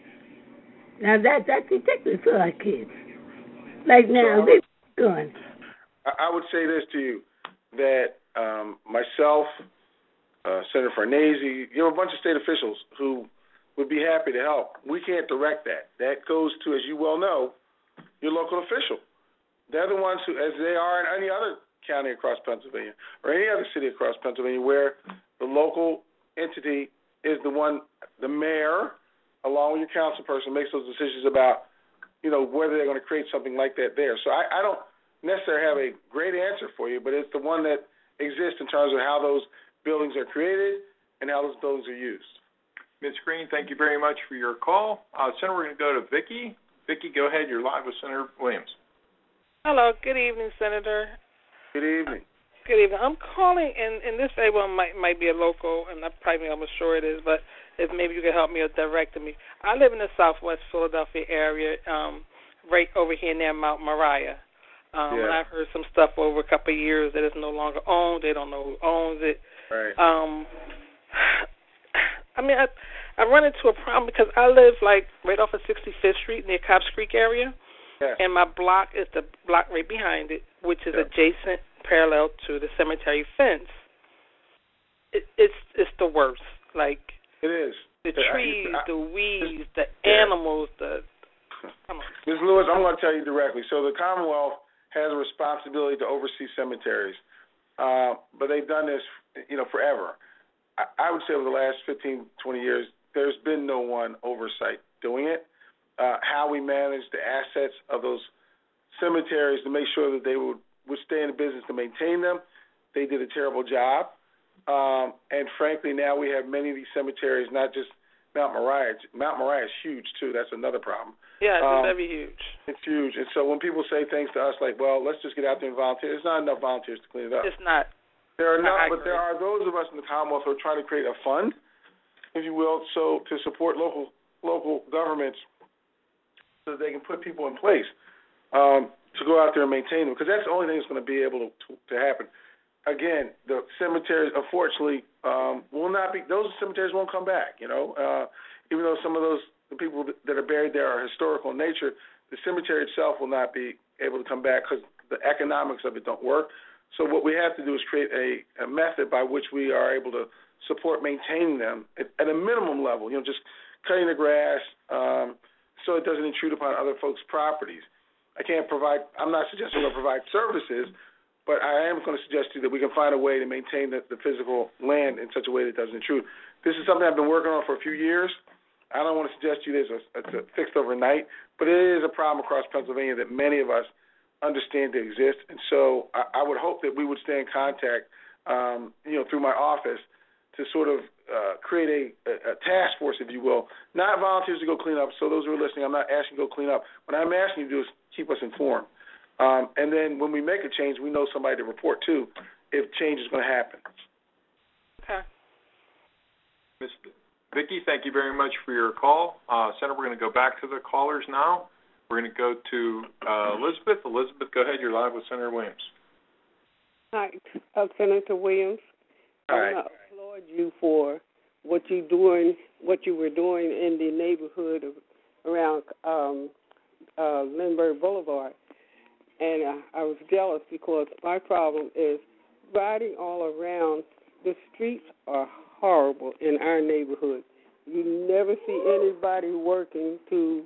Now, that's ridiculous for our kids. Like now, they're going. I would say this to you, that myself, Senator Farnese, you have a bunch of state officials who would be happy to help. We can't direct that. That goes to, as you well know, your local official. They're the ones who, as they are in any other county across Pennsylvania or any other city across Pennsylvania, where the local entity is the one, the mayor, along with your council person, makes those decisions about, you know, whether they're going to create something like that there. So I don't necessarily have a great answer for you, but it's the one that exists in terms of how those buildings are created and how those buildings are used. Ms. Green, thank you very much for your call. Senator, we're going to go to Vicki. Vicki, go ahead. You're live with Senator Williams. Hello. Good evening, Senator. Good evening. Good evening. I'm calling, and this very well might be a local, and I'm sure it is, but if maybe you can help me or direct me. I live in the southwest Philadelphia area, right over here near Mount Moriah. And I've heard some stuff over a couple of years that it's no longer owned. They don't know who owns it. Right. I mean, I run into a problem because I live like right off of 65th Street near Cobbs Creek area, and my block is the block right behind it, which is adjacent, parallel to the cemetery fence. It's the worst. Like it is. The trees, the weeds, the animals, Ms. Lewis, I'm going to tell you directly. So the Commonwealth has a responsibility to oversee cemeteries, but they've done this, forever. I would say over the last 15, 20 years, there's been no one oversight doing it. How we manage the assets of those cemeteries to make sure that they would stay in the business to maintain them, they did a terrible job. And frankly, now we have many of these cemeteries, not just Mount Moriah. Mount Moriah is huge, too. That's another problem. Yeah, it's very huge. It's huge. And so when people say things to us like, well, let's just get out there and volunteer, there's not enough volunteers to clean it up. It's not. There are not, but there are those of us in the Commonwealth who are trying to create a fund, if you will, so to support local governments so that they can put people in place to go out there and maintain them, because that's the only thing that's going to be able to happen. Again, the cemeteries, unfortunately, will not be. Those cemeteries won't come back. Even though some of the people that are buried there are historical in nature, the cemetery itself will not be able to come back because the economics of it don't work. So what we have to do is create a method by which we are able to support maintaining them at a minimum level. Just cutting the grass so it doesn't intrude upon other folks' properties. I'm not suggesting we're going to provide services, but I am going to suggest to you that we can find a way to maintain the physical land in such a way that it doesn't intrude. This is something I've been working on for a few years. I don't want to suggest to you it's fixed overnight, but it is a problem across Pennsylvania that many of us understand to exist. And so I would hope that we would stay in contact, through my office to sort of create a task force, if you will, not volunteers to go clean up. So those who are listening, I'm not asking you to go clean up. What I'm asking you to do is keep us informed. And then when we make a change, we know somebody to report to if change is going to happen. Okay. Ms. Vicki, thank you very much for your call. Senator, we're going to go back to the callers now. We're going to go to Elizabeth. Elizabeth, go ahead. You're live with Senator Williams. Hi, Senator Williams. Hi. I want to applaud you for what you were doing in the neighborhood around Lindbergh Boulevard. And I was jealous because my problem is riding all around. The streets are horrible in our neighborhood. You never see anybody working to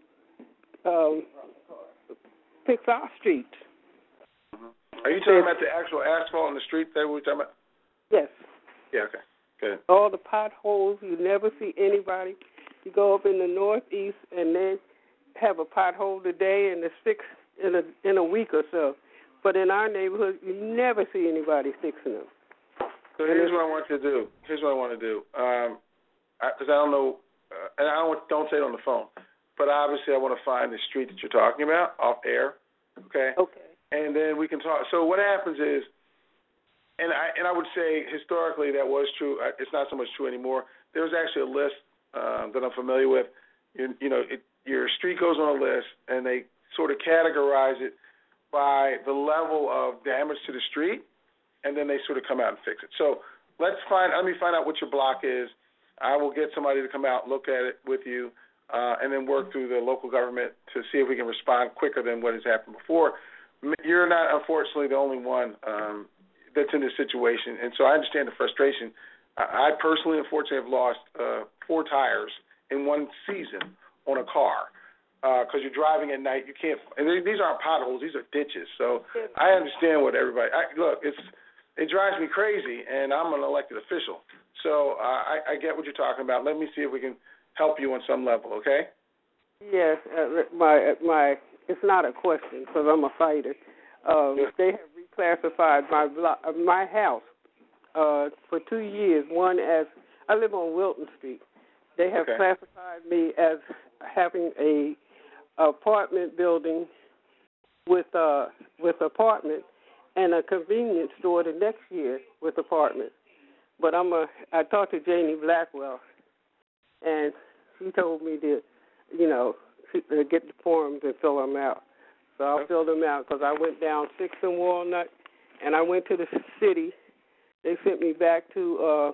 fix our streets. Are you talking about the actual asphalt in the street that we're talking about? Yes. Yeah, okay. Good. All the potholes, you never see anybody. You go up in the northeast and they have a pothole today and it's fixed in a week or so. But in our neighborhood, you never see anybody fixing them. So here's what I want to do. Because I don't know, and don't say it on the phone, but obviously I want to find the street that you're talking about off air, okay? Okay. And then we can talk. So what happens is, and I would say historically that was true. It's not so much true anymore. There was actually a list that I'm familiar with. Your street goes on a list, and they sort of categorize it by the level of damage to the street, and then they sort of come out and fix it. So let me find out what your block is. I will get somebody to come out, look at it with you, and then work through the local government to see if we can respond quicker than what has happened before. You're not, unfortunately, the only one that's in this situation, and so I understand the frustration. I personally, unfortunately, have lost 4 tires in one season on a car because you're driving at night. You can't, and these aren't potholes; these are ditches. So I understand what everybody. Look, it drives me crazy, and I'm an elected official, so I get what you're talking about. Let me see if we can help you on some level. Okay? Yes, it's not a question because I'm a fighter. They have reclassified my house for 2 years. One as I live on Wilton Street. They have classified me as having a apartment building with apartment and a convenience store the next year with apartment. But I talked to Janie Blackwell, and she told me to, get the forms and fill them out. So I'll fill them out because I went down 6th and Walnut, and I went to the city. They sent me back to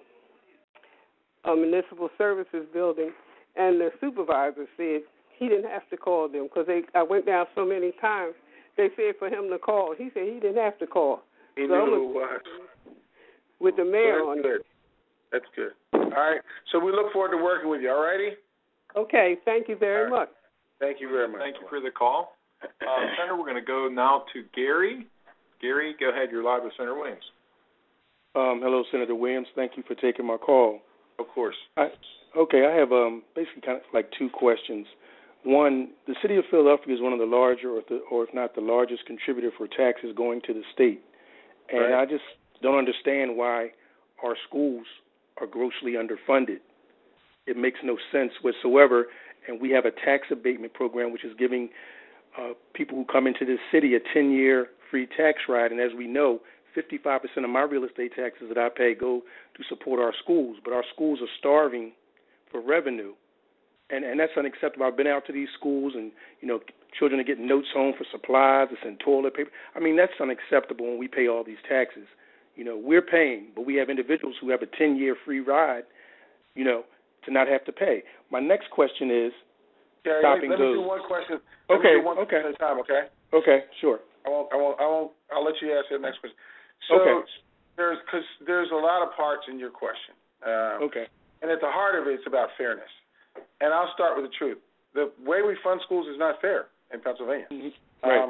a municipal services building, and the supervisor said he didn't have to call them because I went down so many times. They said for him to call. He said he didn't have to call. He knew who it was. With the mayor on it. That's good. All right. So we look forward to working with you. All righty? Okay. Thank you very much. Thank you very much. Thank you for the call. Senator, we're going to go now to Gary. Gary, go ahead. You're live with Senator Williams. Hello, Senator Williams. Thank you for taking my call. Of course. I have basically kind of like 2 questions. One, the city of Philadelphia is one of the larger, or if not the largest contributor for taxes going to the state. And I just don't understand why our schools are grossly underfunded. It makes no sense whatsoever. And we have a tax abatement program which is giving people who come into this city a 10-year free tax ride. And as we know, 55% of my real estate taxes that I pay go to support our schools. But our schools are starving for revenue. And that's unacceptable. I've been out to these schools and, children are getting notes home for supplies, to send toilet paper. I mean, that's unacceptable when we pay all these taxes. We're paying, but we have individuals who have a 10-year free ride, to not have to pay. My next question is stopping let those. me do one question. Okay. Question at a time, okay? Okay, sure. I'll let you answer the next question. So there's a lot of parts in your question. And at the heart of it, it's about fairness. And I'll start with the truth. The way we fund schools is not fair in Pennsylvania. Right.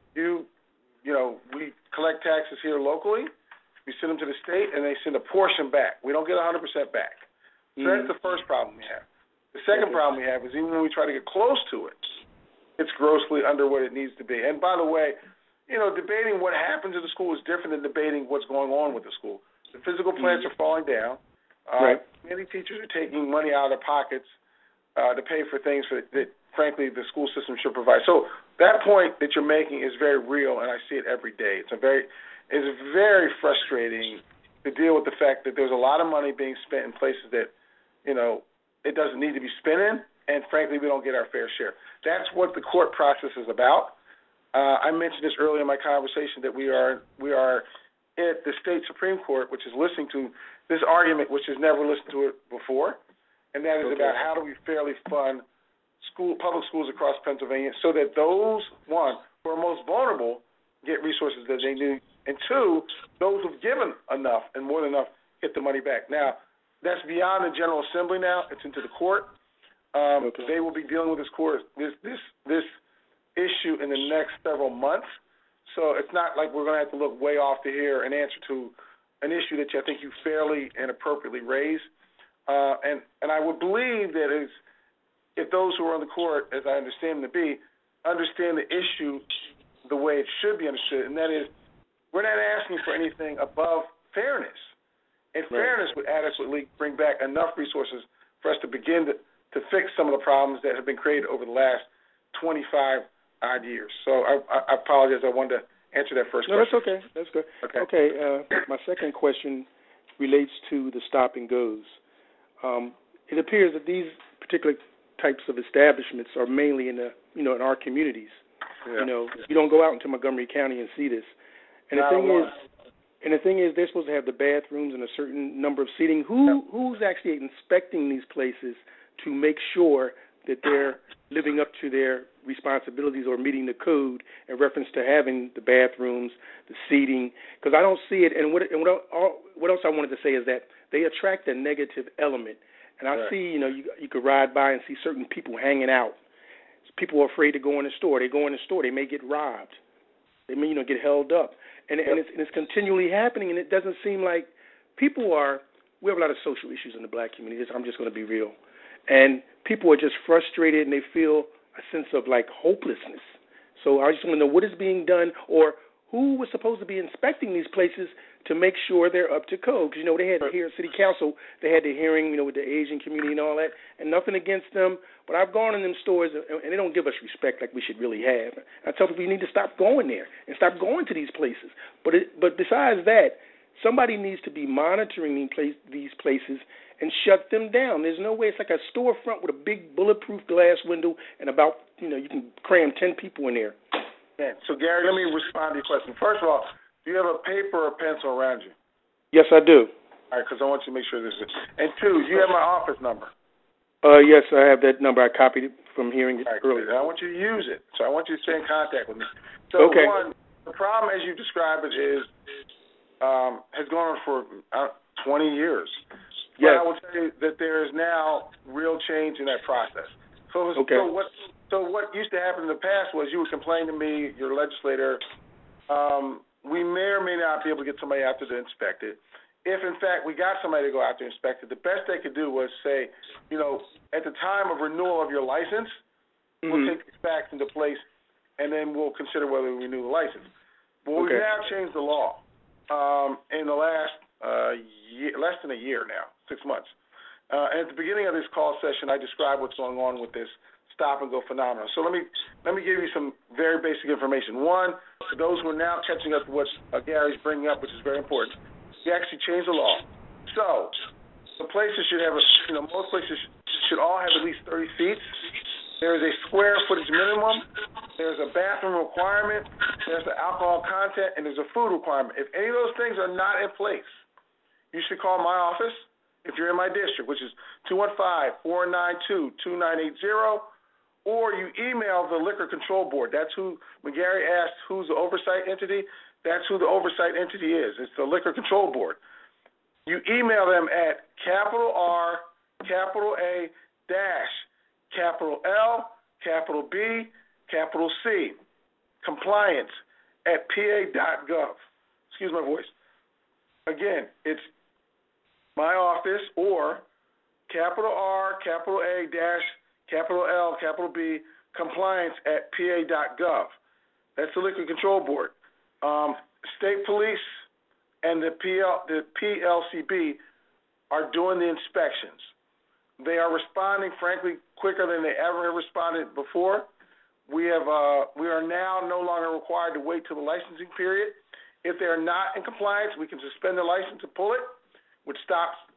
We collect taxes here locally. We send them to the state, and they send a portion back. We don't get 100% back. So that's the first problem we have. The second problem we have is even when we try to get close to it, it's grossly under what it needs to be. And by the way, debating what happens in the school is different than debating what's going on with the school. The physical plants are falling down. Many teachers are taking money out of their pockets to pay for things that, frankly, the school system should provide. So that point that you're making is very real, and I see it every day. It's very frustrating to deal with the fact that there's a lot of money being spent in places that it doesn't need to be spending, and frankly, we don't get our fair share. That's what the court process is about. I mentioned this earlier in my conversation that we are at the state Supreme Court, which is listening to this argument, which has never listened to it before, and that is about how do we fairly fund public schools across Pennsylvania so that those, one, who are most vulnerable get resources that they need, and two, those who've given enough and more than enough get the money back. Now, that's beyond the General Assembly now. It's into the court. They will be dealing with this issue in the next several months. So it's not like we're going to have to look way off to hear an answer to an issue that I think you fairly and appropriately raised. And I would believe that if those who are on the court, as I understand them to be, understand the issue the way it should be understood, and that is we're not asking for anything above fairness. And fairness would adequately bring back enough resources for us to begin to fix some of the problems that have been created over the last 25-odd years. So I apologize. I wanted to answer that first question. No, that's okay. That's good. Okay. My second question relates to the stop and goes. It appears that these particular types of establishments are mainly in in our communities. Yeah. You don't go out into Montgomery County and see this. And the thing is, they're supposed to have the bathrooms and a certain number of seating. Who's actually inspecting these places to make sure that they're living up to their responsibilities or meeting the code in reference to having the bathrooms, the seating? Because I don't see it. And what else I wanted to say is that they attract a negative element. And I see, you could ride by and see certain people hanging out. People are afraid to go in the store. They go in the store, they may get robbed. They may, get held up. And it's continually happening, and it doesn't seem like we have a lot of social issues in the black community. I'm just going to be real. And people are just frustrated, and they feel a sense of, hopelessness. So I just want to know what is being done, or who was supposed to be inspecting these places to make sure they're up to code. Because, they had here at City Council, they had the hearing, with the Asian community and all that, and nothing against them. But I've gone in them stores, and they don't give us respect like we should really have. I tell people you need to stop going there and stop going to these places. But besides that, somebody needs to be monitoring these places and shut them down. There's no way. It's like a storefront with a big bulletproof glass window and about, you can cram 10 people in there. Yeah. So, Gary, let me respond to your question. First of all, do you have a paper or pencil around you? Yes, I do. All right, because I want you to make sure this is. And two, do you have my office number? Yes, I have that number. I copied it from hearing it earlier. I want you to use it. So I want you to stay in contact with me. So, one, the problem, as you describe it, has gone on for 20 years. Yes. But I will tell you that there is now real change in that process. So what used to happen in the past was you would complain to me, your legislator, we may or may not be able to get somebody out there to inspect it. If, in fact, we got somebody to go out there and inspect it, the best they could do was say, at the time of renewal of your license, we'll take these facts into place, and then we'll consider whether we renew the license. But we've now changed the law in the last less than a year now, 6 months. And at the beginning of this call session, I described what's going on with this stop-and-go phenomenon. So let me give you some very basic information. One, for those who are now catching up to what Gary's bringing up, which is very important, we actually changed the law. So the places should have, most places should all have at least 30 seats. There is a square footage minimum. There's a bathroom requirement. There's the alcohol content, and there's a food requirement. If any of those things are not in place, you should call my office if you're in my district, which is 215-492-2980, or you email the Liquor Control Board. That's who, when Gary asked who's the oversight entity, that's who the oversight entity is. It's the Liquor Control Board. You email them at capital R, capital A, dash, capital L, capital B, capital C, compliance at pa.gov. Excuse my voice. Again, it's my office or capital R, capital A, dash, capital L, capital B, compliance at pa.gov. That's the Liquor Control Board. State Police and the PLCB are doing the inspections. They are responding, frankly, quicker than they ever have responded before. We are now no longer required to wait till the licensing period. If they are not in compliance, we can suspend the license and pull it, which stops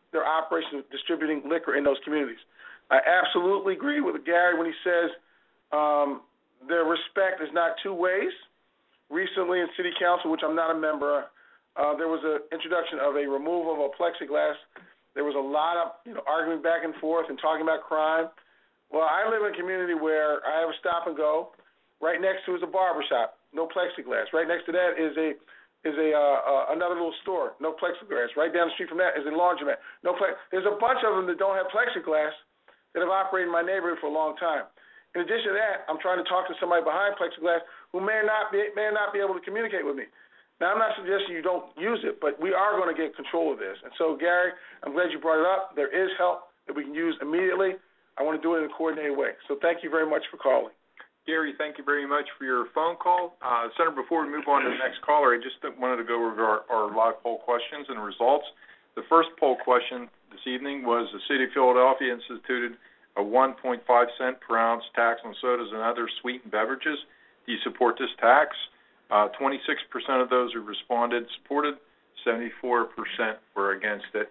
their operation of distributing liquor in those communities. I absolutely agree with Gary when he says their respect is not two ways. Recently in City Council, which I'm not a member of, there was an introduction of a removal of a plexiglass. There was a lot of arguing back and forth and talking about crime. Well, I live in a community where I have a stop and go. Right next to is a barber shop, no plexiglass. Right next to that is another little store, no plexiglass. Right down the street from that is a laundromat, no plex. There's a bunch of them that don't have plexiglass that have operated in my neighborhood for a long time. In addition to that, I'm trying to talk to somebody behind plexiglass who may not be able to communicate with me. Now, I'm not suggesting you don't use it, but we are going to get control of this. And so, Gary, I'm glad you brought it up. There is help that we can use immediately. I want to do it in a coordinated way. So thank you very much for calling. Gary, thank you very much for your phone call. Senator, before we move on to the next caller, I just wanted to go over our live poll questions and results. The first poll question this evening was the City of Philadelphia instituted a 1.5 cent per ounce tax on sodas and other sweetened beverages. Do you support this tax? 26% of those who responded supported, 74% were against it.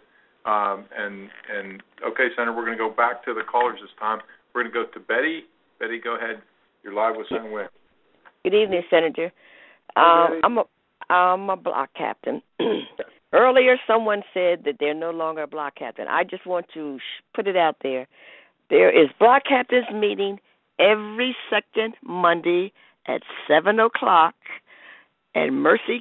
Okay, Senator, we're going to go back to the callers this time. We're going to go to Betty. Betty, go ahead. You're live with Senator Williams. Good evening, Senator. I'm a block captain. Earlier, someone said that they're no longer a block captain. I just want to put it out there. There is block captains meeting every second Monday at 7 o'clock at Mercy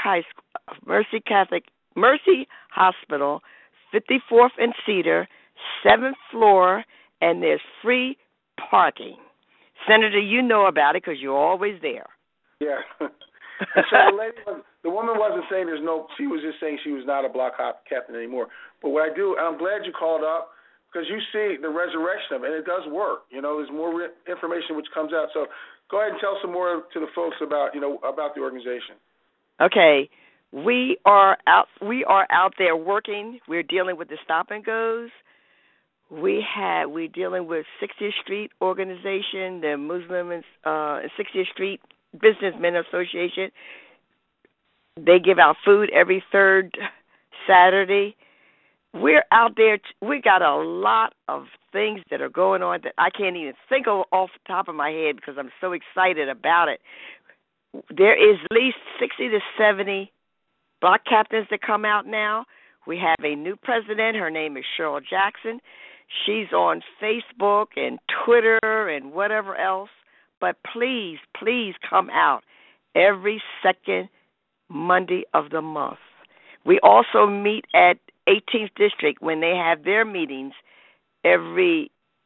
Hospital, 54th and Cedar, 7th floor, and there's free parking. Senator, you know about it because you're always there. Yeah. So the woman wasn't saying she was just saying she was not a block captain anymore. But what I do, and I'm glad you called up, because you see the resurrection of it, and it does work. There's more information which comes out. So go ahead and tell some more to the folks about the organization. Okay. We are out there working. We're dealing with the stop and goes. We're dealing with 60th Street Organization, the Muslim 60th Street Businessmen Association. They give out food every third Saturday. We're out there. We got a lot of things that are going on that I can't even think of off the top of my head because I'm so excited about it. There is at least 60 to 70 block captains that come out now. We have a new president. Her name is Cheryl Jackson. She's on Facebook and Twitter and whatever else. But please, please come out every second Monday of the month. We also meet at 18th District when they have their meetings every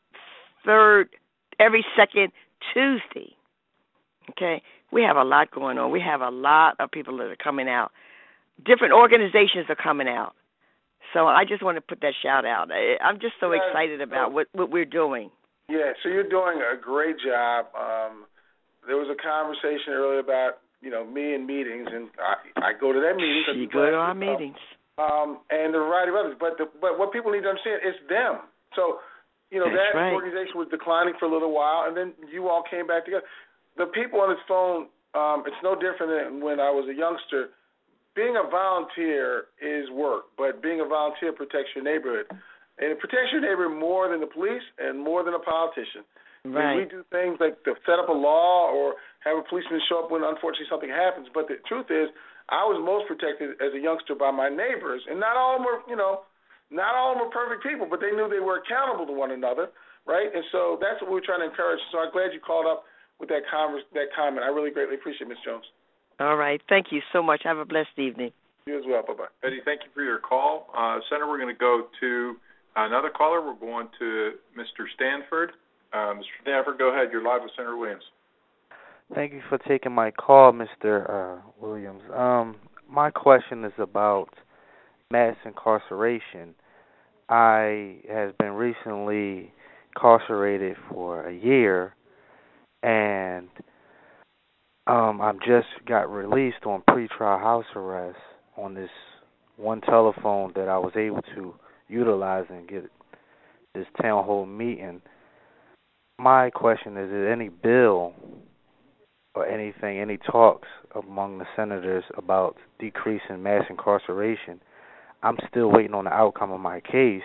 second Tuesday. Okay? We have a lot going on. We have a lot of people that are coming out. Different organizations are coming out. So I just want to put that shout out. I'm just so excited about what we're doing. Yeah, so you're doing a great job. There was a conversation earlier about, me and meetings, and I go to their meetings. You go to our meetings. And a variety of others. But what people need to understand is them. So, that right. Organization was declining for a little while, and then you all came back together. The people on this phone, it's no different than when I was a youngster. Being a volunteer is work, but being a volunteer protects your neighborhood. And it protects your neighborhood more than the police and more than a politician. Right. We do things like to set up a law or have a policeman show up when unfortunately something happens. But the truth is, I was most protected as a youngster by my neighbors, and not all of them were, not all of them were perfect people, but they knew they were accountable to one another, right? And so that's what we're trying to encourage. So I'm glad you called up with that comment. I really greatly appreciate it, Ms. Jones. All right. Thank you so much. Have a blessed evening. You as well. Bye-bye. Betty, thank you for your call. Senator, we're going to go to another caller. We're going to Mr. Stanford. Mr. Stanford, go ahead. You're live with Senator Williams. Thank you for taking my call, Mr. Williams. My question is about mass incarceration. I have been recently incarcerated for a year, and I just got released on pretrial house arrest on this one telephone that I was able to utilize and get this town hall meeting. My question is there any bill or anything, any talks among the senators about decreasing mass incarceration? I'm still waiting on the outcome of my case,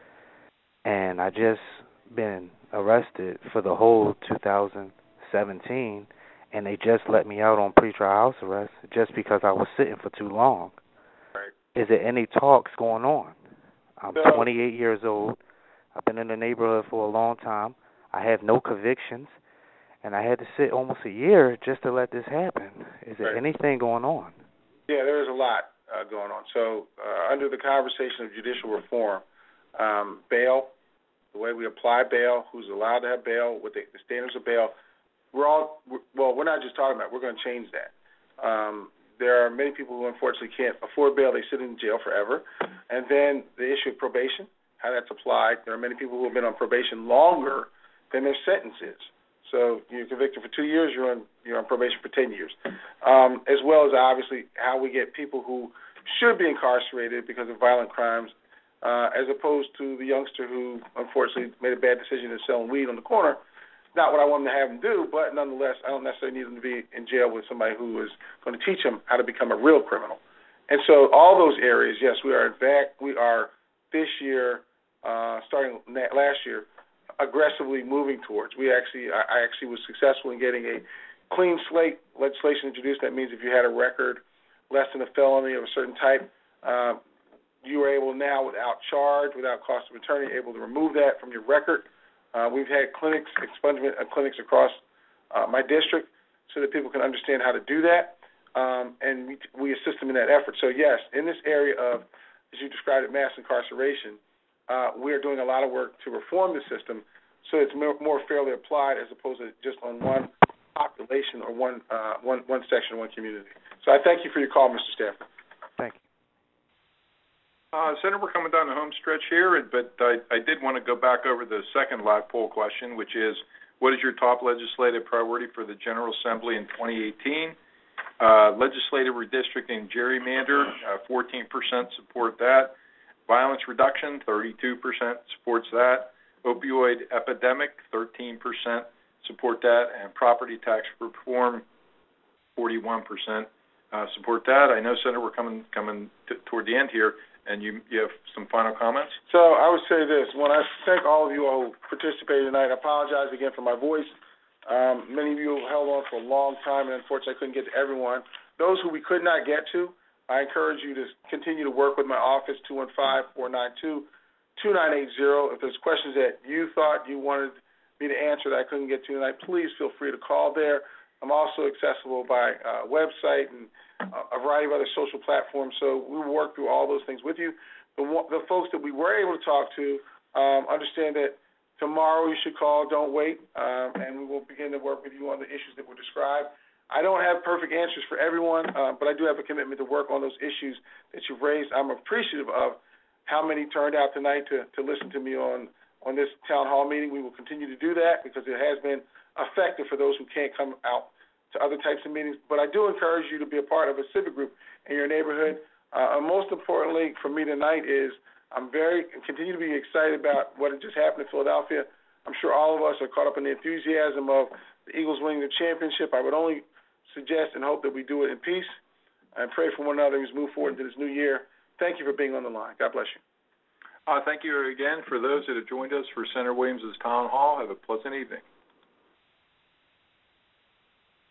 and I just been arrested for the whole 2017, and they just let me out on pretrial house arrest just because I was sitting for too long. Right. Is there any talks going on? I'm 28 years old. I've been in the neighborhood for a long time. I have no convictions, and I had to sit almost a year just to let this happen. Is there anything going on? Yeah, there is a lot going on. So under the conversation of judicial reform, bail, the way we apply bail, who's allowed to have bail, what the standards of bail, we're not just talking about it, we're going to change that. There are many people who unfortunately can't afford bail. They sit in jail forever. And then the issue of probation, how that's applied. There are many people who have been on probation longer than their sentence is. So you're convicted for 2 years, you're on probation for 10 years. As well as obviously how we get people who should be incarcerated because of violent crimes, as opposed to the youngster who unfortunately made a bad decision of selling weed on the corner. Not what I want them to have them do, but nonetheless, I don't necessarily need them to be in jail with somebody who is going to teach them how to become a real criminal. And so all those areas, yes, we are this year, starting last year, aggressively moving towards. I actually was successful in getting a clean slate legislation introduced. That means if you had a record less than a felony of a certain type, you are able now, without charge, without cost of attorney, able to remove that from your record. We've had expungement clinics across my district so that people can understand how to do that, and we assist them in that effort. So, yes, in this area of, as you described it, mass incarceration, we are doing a lot of work to reform the system so it's more fairly applied as opposed to just on one population or one section, one community. So I thank you for your call, Mr. Stafford. Thank you. Senator, we're coming down the home stretch here, but I did want to go back over the second live poll question, which is, what is your top legislative priority for the General Assembly in 2018? Legislative redistricting gerrymander, 14% support that. Violence reduction, 32% supports that. Opioid epidemic, 13% support that. And property tax reform, 41% support that. I know, Senator, we're coming toward the end here, and you have some final comments? So I would say this. When I thank all of you all who participated tonight, I apologize again for my voice. Many of you held on for a long time, and unfortunately I couldn't get to everyone. Those who we could not get to, I encourage you to continue to work with my office, 215-492-2980. If there's questions that you thought you wanted me to answer that I couldn't get to tonight, please feel free to call there. I'm also accessible by website and a variety of other social platforms, so we will work through all those things with you. The folks that we were able to talk to understand that tomorrow you should call, don't wait, and we will begin to work with you on the issues that were described. I don't have perfect answers for everyone, but I do have a commitment to work on those issues that you've raised. I'm appreciative of how many turned out tonight to listen to me on this town hall meeting. We will continue to do that because it has been effective for those who can't come out to other types of meetings. But I do encourage you to be a part of a civic group in your neighborhood. And most importantly for me tonight is continue to be excited about what had just happened in Philadelphia. I'm sure all of us are caught up in the enthusiasm of the Eagles winning the championship. I would only suggest and hope that we do it in peace and pray for one another as we move forward into this new year. Thank you for being on the line. God bless you. Thank you again for those that have joined us for Senator Williams' town hall. Have a pleasant evening.